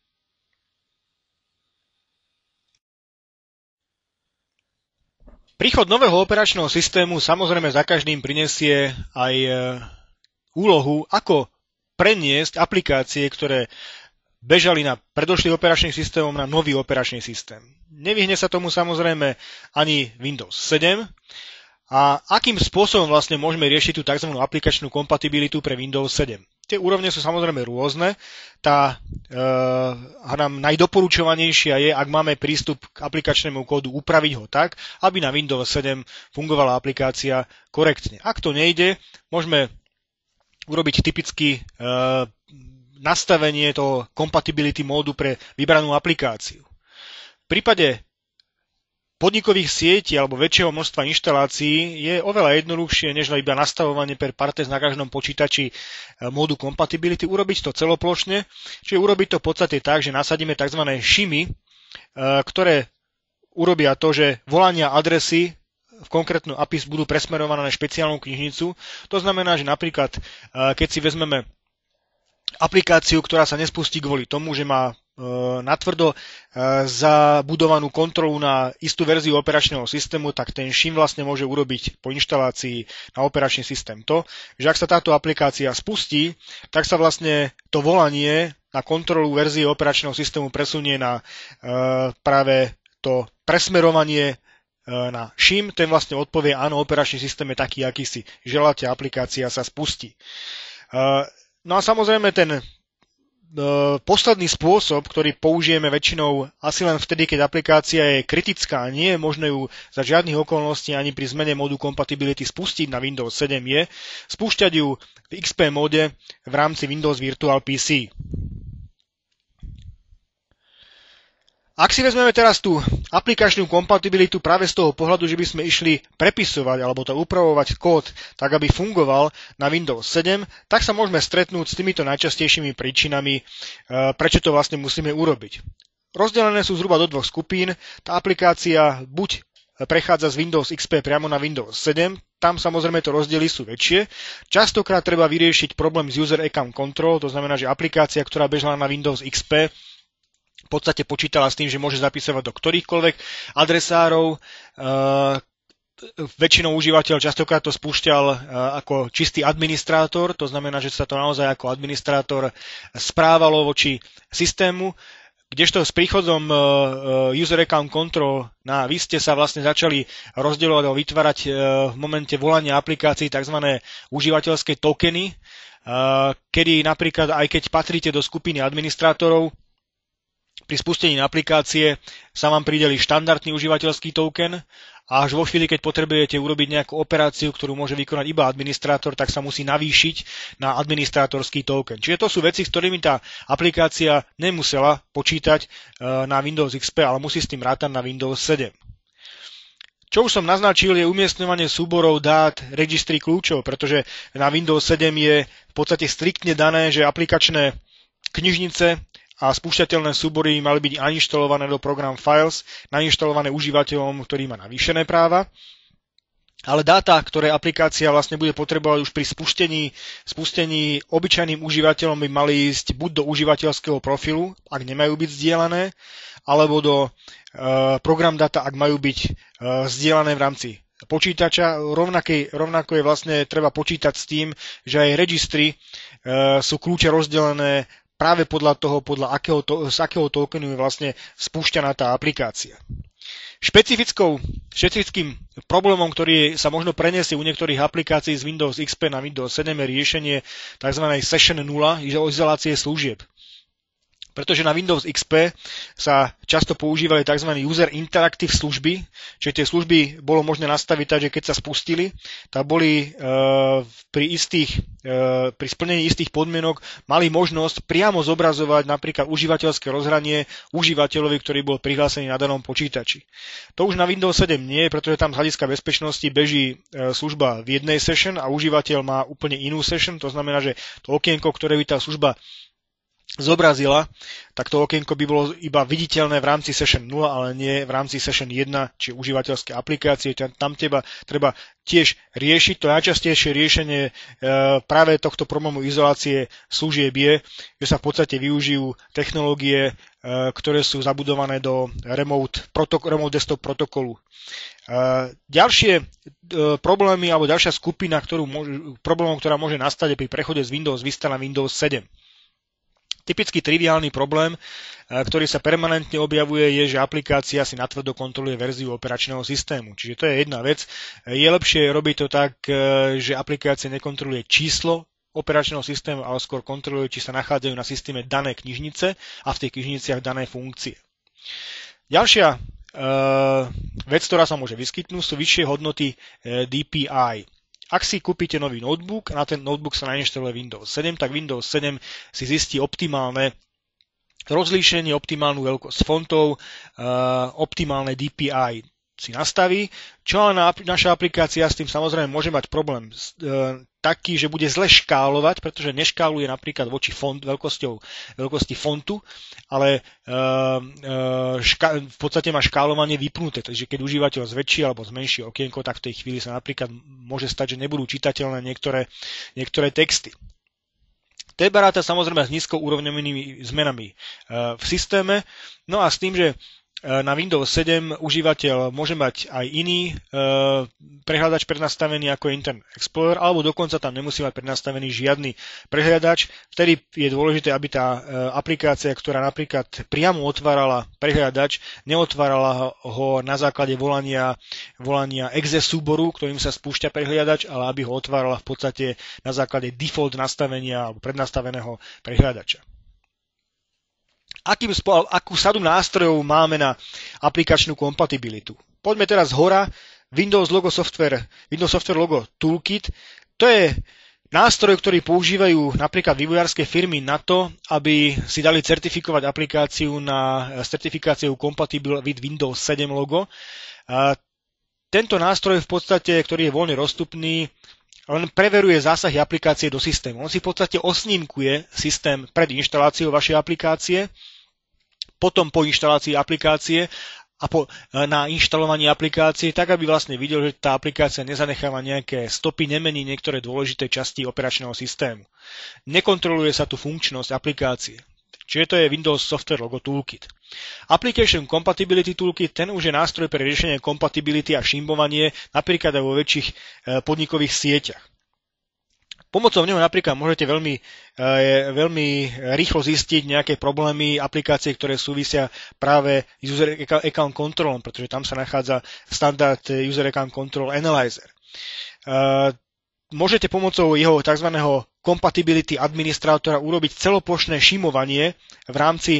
Príchod nového operačného systému samozrejme za každým prinesie aj úlohu, ako preniesť aplikácie, ktoré bežali na predošlých operačných systémom na nový operačný systém. Nevyhne sa tomu samozrejme ani Windows 7. A akým spôsobom vlastne môžeme riešiť tú tzv. Aplikačnú kompatibilitu pre Windows 7? Tie úrovne sú samozrejme rôzne. Tá najdoporučovanejšia je, ak máme prístup k aplikačnému kódu, upraviť ho tak, aby na Windows 7 fungovala aplikácia korektne. Ak to nejde, môžeme urobiť typicky nastavenie toho compatibility módu pre vybranú aplikáciu. V prípade podnikových sietí alebo väčšieho množstva inštalácií je oveľa jednoduchšie, než iba nastavovanie per partes na každom počítači módu compatibility, urobiť to celoplošne, čiže urobiť to v podstate tak, že nasadíme tzv. Shimy, ktoré urobia to, že volania adresy v konkrétnu API budú presmerované na špeciálnu knižnicu. To znamená, že napríklad, keď si vezmeme aplikáciu, ktorá sa nespustí kvôli tomu, že má natvrdo zabudovanú kontrolu na istú verziu operačného systému, tak ten shim vlastne môže urobiť po inštalácii na operačný systém to, že ak sa táto aplikácia spustí, tak sa vlastne to volanie na kontrolu verzie operačného systému presunie na práve to presmerovanie na shim, ten vlastne odpovie, áno, operačný systém je taký, aký si želáte, aplikácia sa spustí. No a samozrejme ten posledný spôsob, ktorý použijeme väčšinou asi len vtedy, keď aplikácia je kritická a nie je možné ju za žiadnych okolností ani pri zmene módu compatibility spustiť na Windows 7, je spúšťať ju v XP móde v rámci Windows Virtual PC. Ak si vezmeme teraz tú aplikačnú kompatibilitu práve z toho pohľadu, že by sme išli prepisovať alebo to upravovať kód tak, aby fungoval na Windows 7, tak sa môžeme stretnúť s týmito najčastejšími príčinami, prečo to vlastne musíme urobiť. Rozdelené sú zhruba do dvoch skupín. Tá aplikácia buď prechádza z Windows XP priamo na Windows 7, tam samozrejme to rozdiely sú väčšie. Častokrát treba vyriešiť problém s User Account Control, to znamená, že aplikácia, ktorá bežala na Windows XP, v podstate počítala s tým, že môže zapisovať do ktorýchkoľvek adresárov. Väčšinou užívateľ častokrát to spúšťal ako čistý administrátor, to znamená, že sa to naozaj ako administrátor správalo voči systému, kdežto s príchodom User Account Control na Viste sa vlastne začali rozdielovať alebo vytvárať v momente volania aplikácií tzv. Užívateľské tokeny, kedy napríklad aj keď patríte do skupiny administrátorov, pri spustení aplikácie sa vám prideli štandardný užívateľský token a až vo chvíli, keď potrebujete urobiť nejakú operáciu, ktorú môže vykonať iba administrátor, tak sa musí navýšiť na administrátorský token. Čiže to sú veci, s ktorými tá aplikácia nemusela počítať na Windows XP, ale musí s tým rátať na Windows 7. Čo už som naznačil, je umiestňovanie súborov dát, registry kľúčov, pretože na Windows 7 je v podstate striktne dané, že aplikačné knižnice a spúšťateľné súbory mali byť nainštalované do program Files, nainštalované užívateľom, ktorý má navýšené práva. Ale dáta, ktoré aplikácia vlastne bude potrebovať už pri spustení obyčajným užívateľom by mali ísť buď do užívateľského profilu, ak nemajú byť zdieľané, alebo do program data, ak majú byť zdieľané v rámci počítača. Rovnako je vlastne treba počítať s tým, že aj registry sú kľúče rozdelené práve z akého tokenu je vlastne spúšťaná tá aplikácia. Špecifickým problémom, ktorý sa možno preniesie u niektorých aplikácií z Windows XP na Windows 7 je riešenie tzv. Session 0 izolácie služieb. Pretože na Windows XP sa často používali tzv. User Interactive služby, čiže tie služby bolo možné nastaviť tak, že keď sa spustili, tak boli pri splnení istých podmienok mali možnosť priamo zobrazovať napríklad užívateľské rozhranie užívateľovi, ktorý bol prihlásený na danom počítači. To už na Windows 7 nie je, pretože tam z hľadiska bezpečnosti beží služba v jednej session a užívateľ má úplne inú session, to znamená, že to okienko, ktoré by tá služba zobrazila, tak to okienko by bolo iba viditeľné v rámci Session 0, ale nie v rámci Session 1, či užívateľské aplikácie. Tam treba tiež riešiť. To najčastejšie riešenie práve tohto problému izolácie služieb je, že sa v podstate využijú technológie, ktoré sú zabudované do remote desktop protokolu. Ďalšie problémy alebo ďalšia skupina problémov, ktorá môže nastať pri prechode z Windows Vista na Windows 7. Typický triviálny problém, ktorý sa permanentne objavuje, je, že aplikácia si natvrdo kontroluje verziu operačného systému. Čiže to je jedna vec. Je lepšie robiť to tak, že aplikácia nekontroluje číslo operačného systému, ale skôr kontroluje, či sa nachádzajú na systéme dané knižnice a v tých knižniciach dané funkcie. Ďalšia vec, ktorá sa môže vyskytnúť, sú vyššie hodnoty DPI. Ak si kúpite nový notebook a na ten notebook sa nainštaluje Windows 7, tak Windows 7 si zistí optimálne rozlíšenie, optimálnu veľkosť fontov, optimálne DPI si nastaví, čo ale naša aplikácia s tým samozrejme môže mať problém taký, že bude zle škálovať, pretože neškáluje napríklad voči veľkosti fontu, ale v podstate má škálovanie vypnuté, takže keď užívateľ zväčší alebo zmenší okienko, tak v tej chvíli sa napríklad môže stať, že nebudú čitateľné niektoré texty. To je baráta samozrejme s nízkoúrovňovými zmenami v systéme, no a s tým, že na Windows 7 užívateľ môže mať aj iný prehľadač prednastavený ako Internet Explorer, alebo dokonca tam nemusí mať prednastavený žiadny prehľadač. Vtedy je dôležité, aby tá aplikácia, ktorá napríklad priamo otvárala prehľadač, neotvárala ho na základe volania exe súboru, ktorým sa spúšťa prehľadač, ale aby ho otvárala v podstate na základe default nastavenia alebo prednastaveného prehľadača. Akú sadu nástrojov máme na aplikačnú kompatibilitu? Poďme teraz zhora. Windows Software Logo Toolkit. To je nástroj, ktorý používajú napríklad vývojárske firmy na to, aby si dali certifikovať aplikáciu na certifikáciu Compatible with Windows 7 logo. Tento nástroj v podstate, ktorý je voľne dostupný, len preveruje zásahy aplikácie do systému. On si v podstate osnímkuje systém pred inštaláciou vašej aplikácie, potom po inštalácii aplikácie a na inštalovaní aplikácie, tak aby vlastne videl, že tá aplikácia nezanecháva nejaké stopy, nemení niektoré dôležité časti operačného systému. Nekontroluje sa tu funkčnosť aplikácie. Čiže to je Windows Software Logo Toolkit. Application Compatibility Toolkit, ten už je nástroj pre riešenie kompatibility a šimbovanie napríklad aj vo väčších podnikových sieťach. Pomocou neho napríklad môžete veľmi rýchlo zistiť nejaké problémy aplikácie, ktoré súvisia práve s User Account Controlom, pretože tam sa nachádza standard User Account Control Analyzer. Môžete pomocou jeho tzv. Compatibility administrátora urobiť celoplošné šimovanie v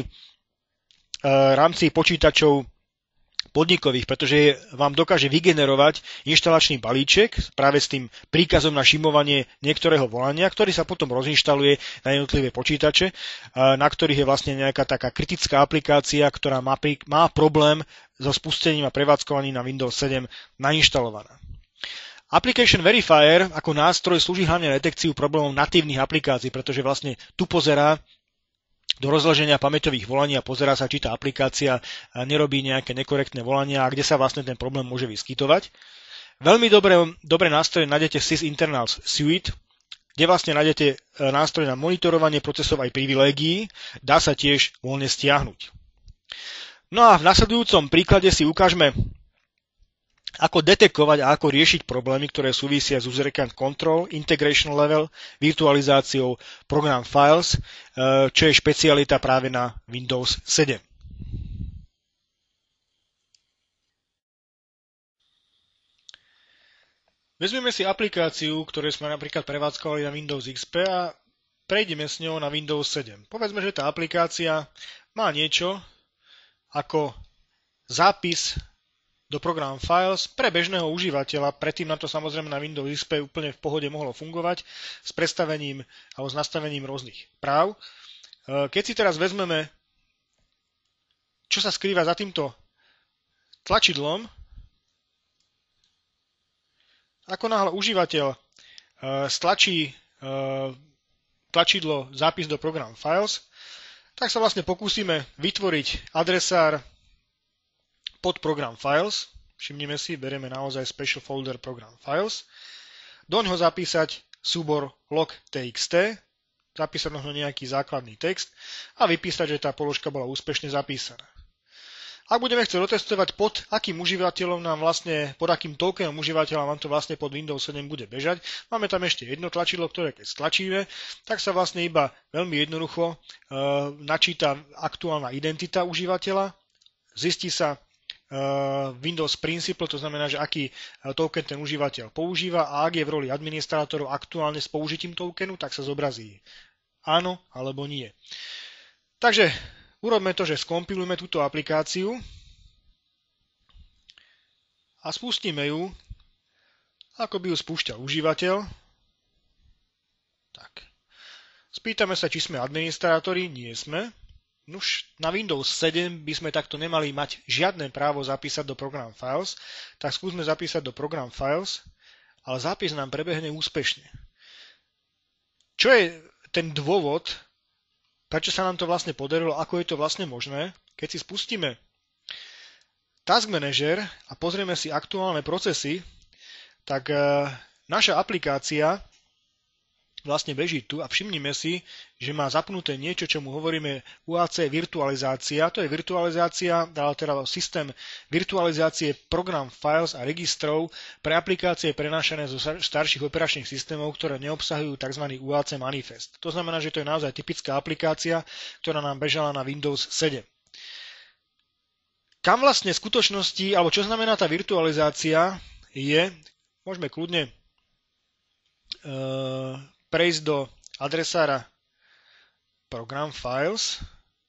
rámci počítačov podnikových, pretože vám dokáže vygenerovať inštalačný balíček práve s tým príkazom na šimovanie niektorého volania, ktorý sa potom rozinštaluje na jednotlivé počítače, na ktorých je vlastne nejaká taká kritická aplikácia, ktorá má problém so spustením a prevádzkovaním na Windows 7 nainštalovaná. Application Verifier ako nástroj slúži hlavne na detekciu problémov natívnych aplikácií, pretože vlastne tu pozerá do rozloženia pamäťových volaní a pozerá sa, či tá aplikácia nerobí nejaké nekorektné volania a kde sa vlastne ten problém môže vyskytovať. Veľmi dobré nástroje nájdete v Sys Internals Suite, kde vlastne nájdete nástroj na monitorovanie procesov aj privilégií, dá sa tiež voľne stiahnuť. No a v nasledujúcom príklade si ukážeme, ako detekovať a ako riešiť problémy, ktoré súvisia s user account control, integration level, virtualizáciou program files, čo je špecialita práve na Windows 7. Vezmeme si aplikáciu, ktorú sme napríklad prevádzkovali na Windows XP a prejdeme s ňou na Windows 7. Povedzme, že tá aplikácia má niečo ako zápis do program files pre bežného užívateľa. Predtým na to samozrejme na Windows XP úplne v pohode mohlo fungovať s predstavením alebo s nastavením rôznych práv. Keď si teraz vezmeme, čo sa skrýva za týmto tlačidlom, ako náhle užívateľ stlačí tlačidlo zápis do program files, tak sa vlastne pokúsime vytvoriť adresár pod program files. Všimnime si, berieme naozaj special folder program files. Do ňoho zapísať súbor log.txt, zapísať do nejaký základný text a vypísať, že tá položka bola úspešne zapísaná. Ak budeme chcieť otestovať, pod akým užívateľom nám vlastne, pod akým tokenom užívateľa nám to vlastne pod Windows 7 bude bežať, máme tam ešte jedno tlačidlo, ktoré keď stlačíme, tak sa vlastne iba veľmi jednoducho načíta aktuálna identita užívateľa, zistí sa Windows Principal, to znamená, že aký token ten užívateľ používa a ak je v roli administrátorov aktuálne s použitím tokenu, tak sa zobrazí áno alebo nie. Takže urobme to, že skompilujeme túto aplikáciu a spustíme ju, ako by ju spúšťal užívateľ. Tak. Spýtame sa, či sme administrátori. Nie sme. Nuž, na Windows 7 by sme takto nemali mať žiadne právo zapísať do program files, tak skúsme zapísať do program files, ale zápis nám prebehne úspešne. Čo je ten dôvod, prečo sa nám to vlastne podarilo, ako je to vlastne možné? Keď si spustíme Task Manager a pozrieme si aktuálne procesy, tak naša aplikácia vlastne beží tu a všimnime si, že má zapnuté niečo, čo mu hovoríme UAC virtualizácia. To je virtualizácia, teda systém virtualizácie program files a registrov pre aplikácie prenášané zo starších operačných systémov, ktoré neobsahujú tzv. UAC manifest. To znamená, že to je naozaj typická aplikácia, ktorá nám bežala na Windows 7. Kam vlastne v skutočnosti, alebo čo znamená tá virtualizácia, je, môžeme kľudne prejsť do adresára program files.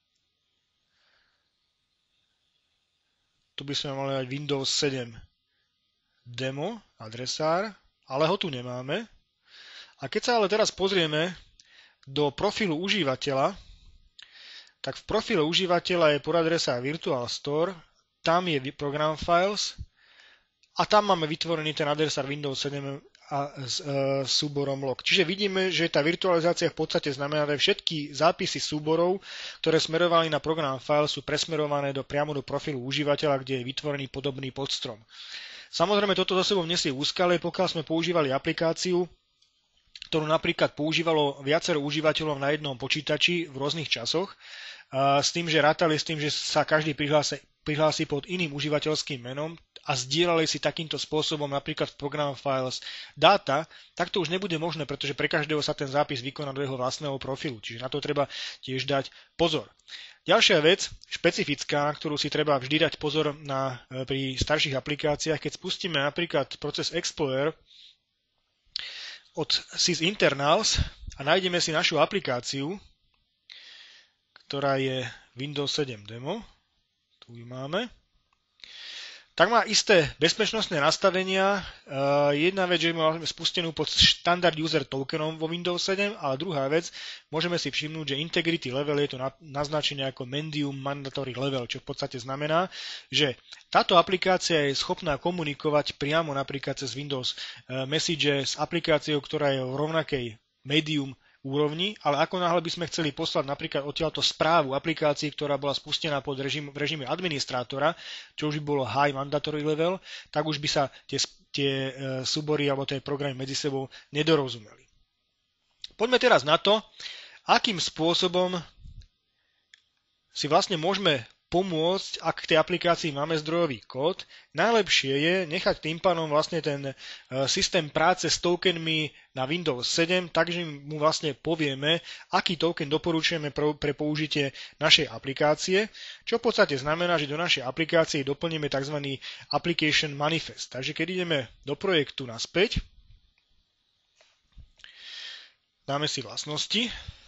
Tu by sme mali mať Windows 7 demo adresár, ale ho tu nemáme. A keď sa ale teraz pozrieme do profilu užívateľa, tak v profile užívateľa je podadresár Virtual Store, tam je program files a tam máme vytvorený ten adresár Windows 7 a s súborom log. Čiže vidíme, že tá virtualizácia v podstate znamená, že všetky zápisy súborov, ktoré smerovali na program file, sú presmerované priamo do profilu užívateľa, kde je vytvorený podobný podstrom. Samozrejme, toto za sebou nesie úskalie, pokiaľ sme používali aplikáciu, ktorú napríklad používalo viacero užívateľov na jednom počítači v rôznych časoch, s tým, že rátali s tým, že sa každý prihlási pod iným užívateľským menom a zdieľali si takýmto spôsobom napríklad v program files dáta, tak to už nebude možné, pretože pre každého sa ten zápis vykoná do jeho vlastného profilu. Čiže na to treba tiež dať pozor. Ďalšia vec, špecifická, na ktorú si treba vždy dať pozor pri starších aplikáciách, keď spustíme napríklad proces Explorer od Sys Internals a nájdeme si našu aplikáciu, ktorá je Windows 7 demo, tu ju máme, tak má isté bezpečnostné nastavenia. Jedna vec, že máme spustenú pod štandard user tokenom vo Windows 7, ale druhá vec, môžeme si všimnúť, že integrity level je to naznačené ako medium mandatory level, čo v podstate znamená, že táto aplikácia je schopná komunikovať priamo napríklad cez Windows Message s aplikáciou, ktorá je v rovnakej medium úrovni, ale ako náhle by sme chceli poslať napríklad odtiaľto správu aplikácii, ktorá bola spustená v režime administrátora, čo už by bolo high mandatory level, tak už by sa tie súbory alebo tie programy medzi sebou nedorozumeli. Poďme teraz na to, akým spôsobom si vlastne môžeme pomôcť, ak k tej aplikácii máme zdrojový kód. Najlepšie je nechať tým pádom vlastne ten systém práce s tokenmi na Windows 7, takže mu vlastne povieme, aký token doporučujeme pre použitie našej aplikácie, čo v podstate znamená, že do našej aplikácie doplníme tzv. Application manifest. Takže keď ideme do projektu naspäť, dáme si vlastnosti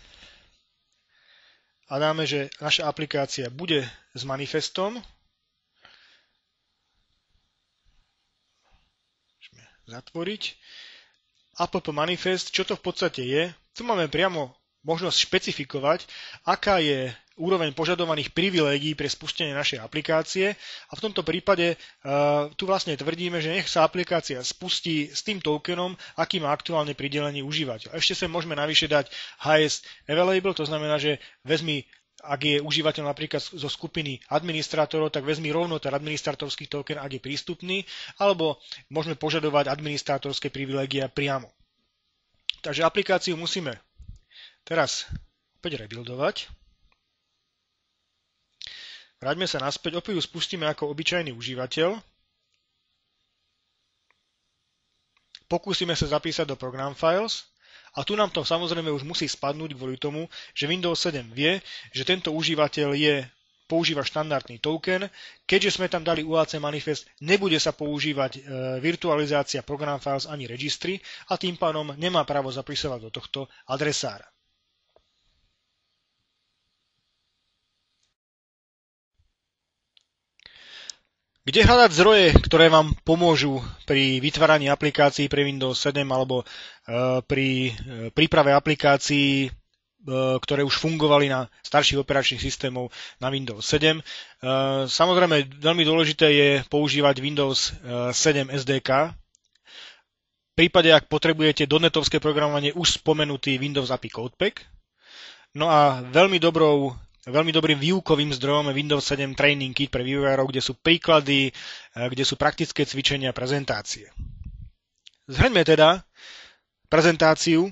a dáme, že naša aplikácia bude s manifestom. Môžeme zatvoriť. App manifest, čo to v podstate je? Tu máme priamo možnosť špecifikovať, aká je úroveň požadovaných privilégií pre spustenie našej aplikácie a v tomto prípade tu vlastne tvrdíme, že nech sa aplikácia spustí s tým tokenom, aký má aktuálne pridelený užívateľ. Ešte sa môžeme navyše dať highest available, to znamená, že vezmi, ak je užívateľ napríklad zo skupiny administrátorov, tak vezmi rovno ten administrátorský token, ak je prístupný, alebo môžeme požadovať administrátorské privilégia priamo. Takže aplikáciu musíme teraz opäť rebuildovať. Vráťme sa naspäť, opäť ju spustíme ako obyčajný užívateľ. Pokúsime sa zapísať do Program Files a tu nám to samozrejme už musí spadnúť kvôli tomu, že Windows 7 vie, že tento užívateľ používa štandardný token. Keďže sme tam dali UAC manifest, nebude sa používať virtualizácia Program Files ani registry a tým pádom nemá právo zapisovať do tohto adresára. Kde hľadať zdroje, ktoré vám pomôžu pri vytváraní aplikácií pre Windows 7 alebo pri príprave aplikácií, ktoré už fungovali na starších operačných systémov na Windows 7. Samozrejme, veľmi dôležité je používať Windows 7 SDK. V prípade, ak potrebujete dotnetovské programovanie, už spomenutý Windows API Codepack. No a veľmi dobrým výukovým zdrojom je Windows 7 Training Kit pre vývojárov, kde sú príklady, kde sú praktické cvičenia a prezentácie. Zhrňme teda prezentáciu.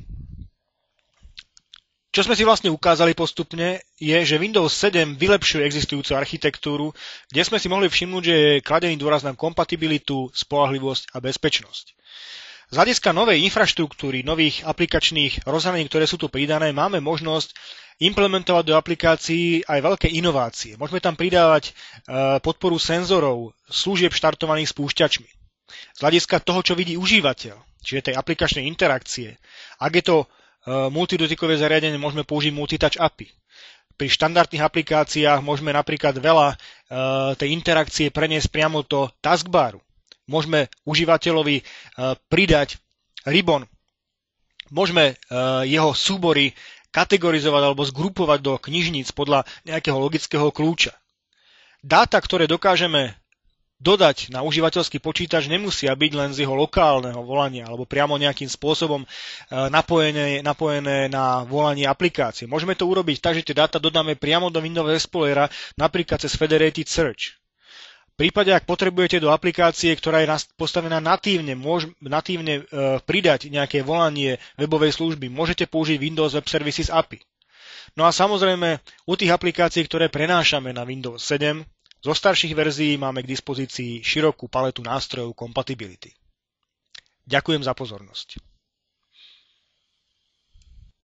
Čo sme si vlastne ukázali postupne, je, že Windows 7 vylepšuje existujúcu architektúru, kde sme si mohli všimnúť, že je kladený dôraz na kompatibilitu, spoľahlivosť a bezpečnosť. Z hľadiska novej infraštruktúry, nových aplikačných rozhraní, ktoré sú tu pridané, máme možnosť implementovať do aplikácií aj veľké inovácie. Môžeme tam pridávať podporu senzorov, služieb štartovaných spúšťačmi. Z hľadiska toho, čo vidí užívateľ, čiže tej aplikačnej interakcie, ak je to multidotykové zariadenie, môžeme použiť multitouch API. Pri štandardných aplikáciách môžeme napríklad veľa tej interakcie preniesť priamo do taskbaru. Môžeme užívateľovi pridať ribbon. Môžeme jeho súbory kategorizovať alebo zgrupovať do knižníc podľa nejakého logického kľúča. Dáta, ktoré dokážeme dodať na užívateľský počítač, nemusia byť len z jeho lokálneho volania alebo priamo nejakým spôsobom napojené na volanie aplikácie. Môžeme to urobiť tak, že tie dáta dodáme priamo do Windows Explorera, napríklad cez Federated Search. V prípade, ak potrebujete do aplikácie, ktorá je postavená natívne, pridať nejaké volanie webovej služby, môžete použiť Windows Web Services API. No a samozrejme, u tých aplikácií, ktoré prenášame na Windows 7, zo starších verzií máme k dispozícii širokú paletu nástrojov compatibility. Ďakujem za pozornosť.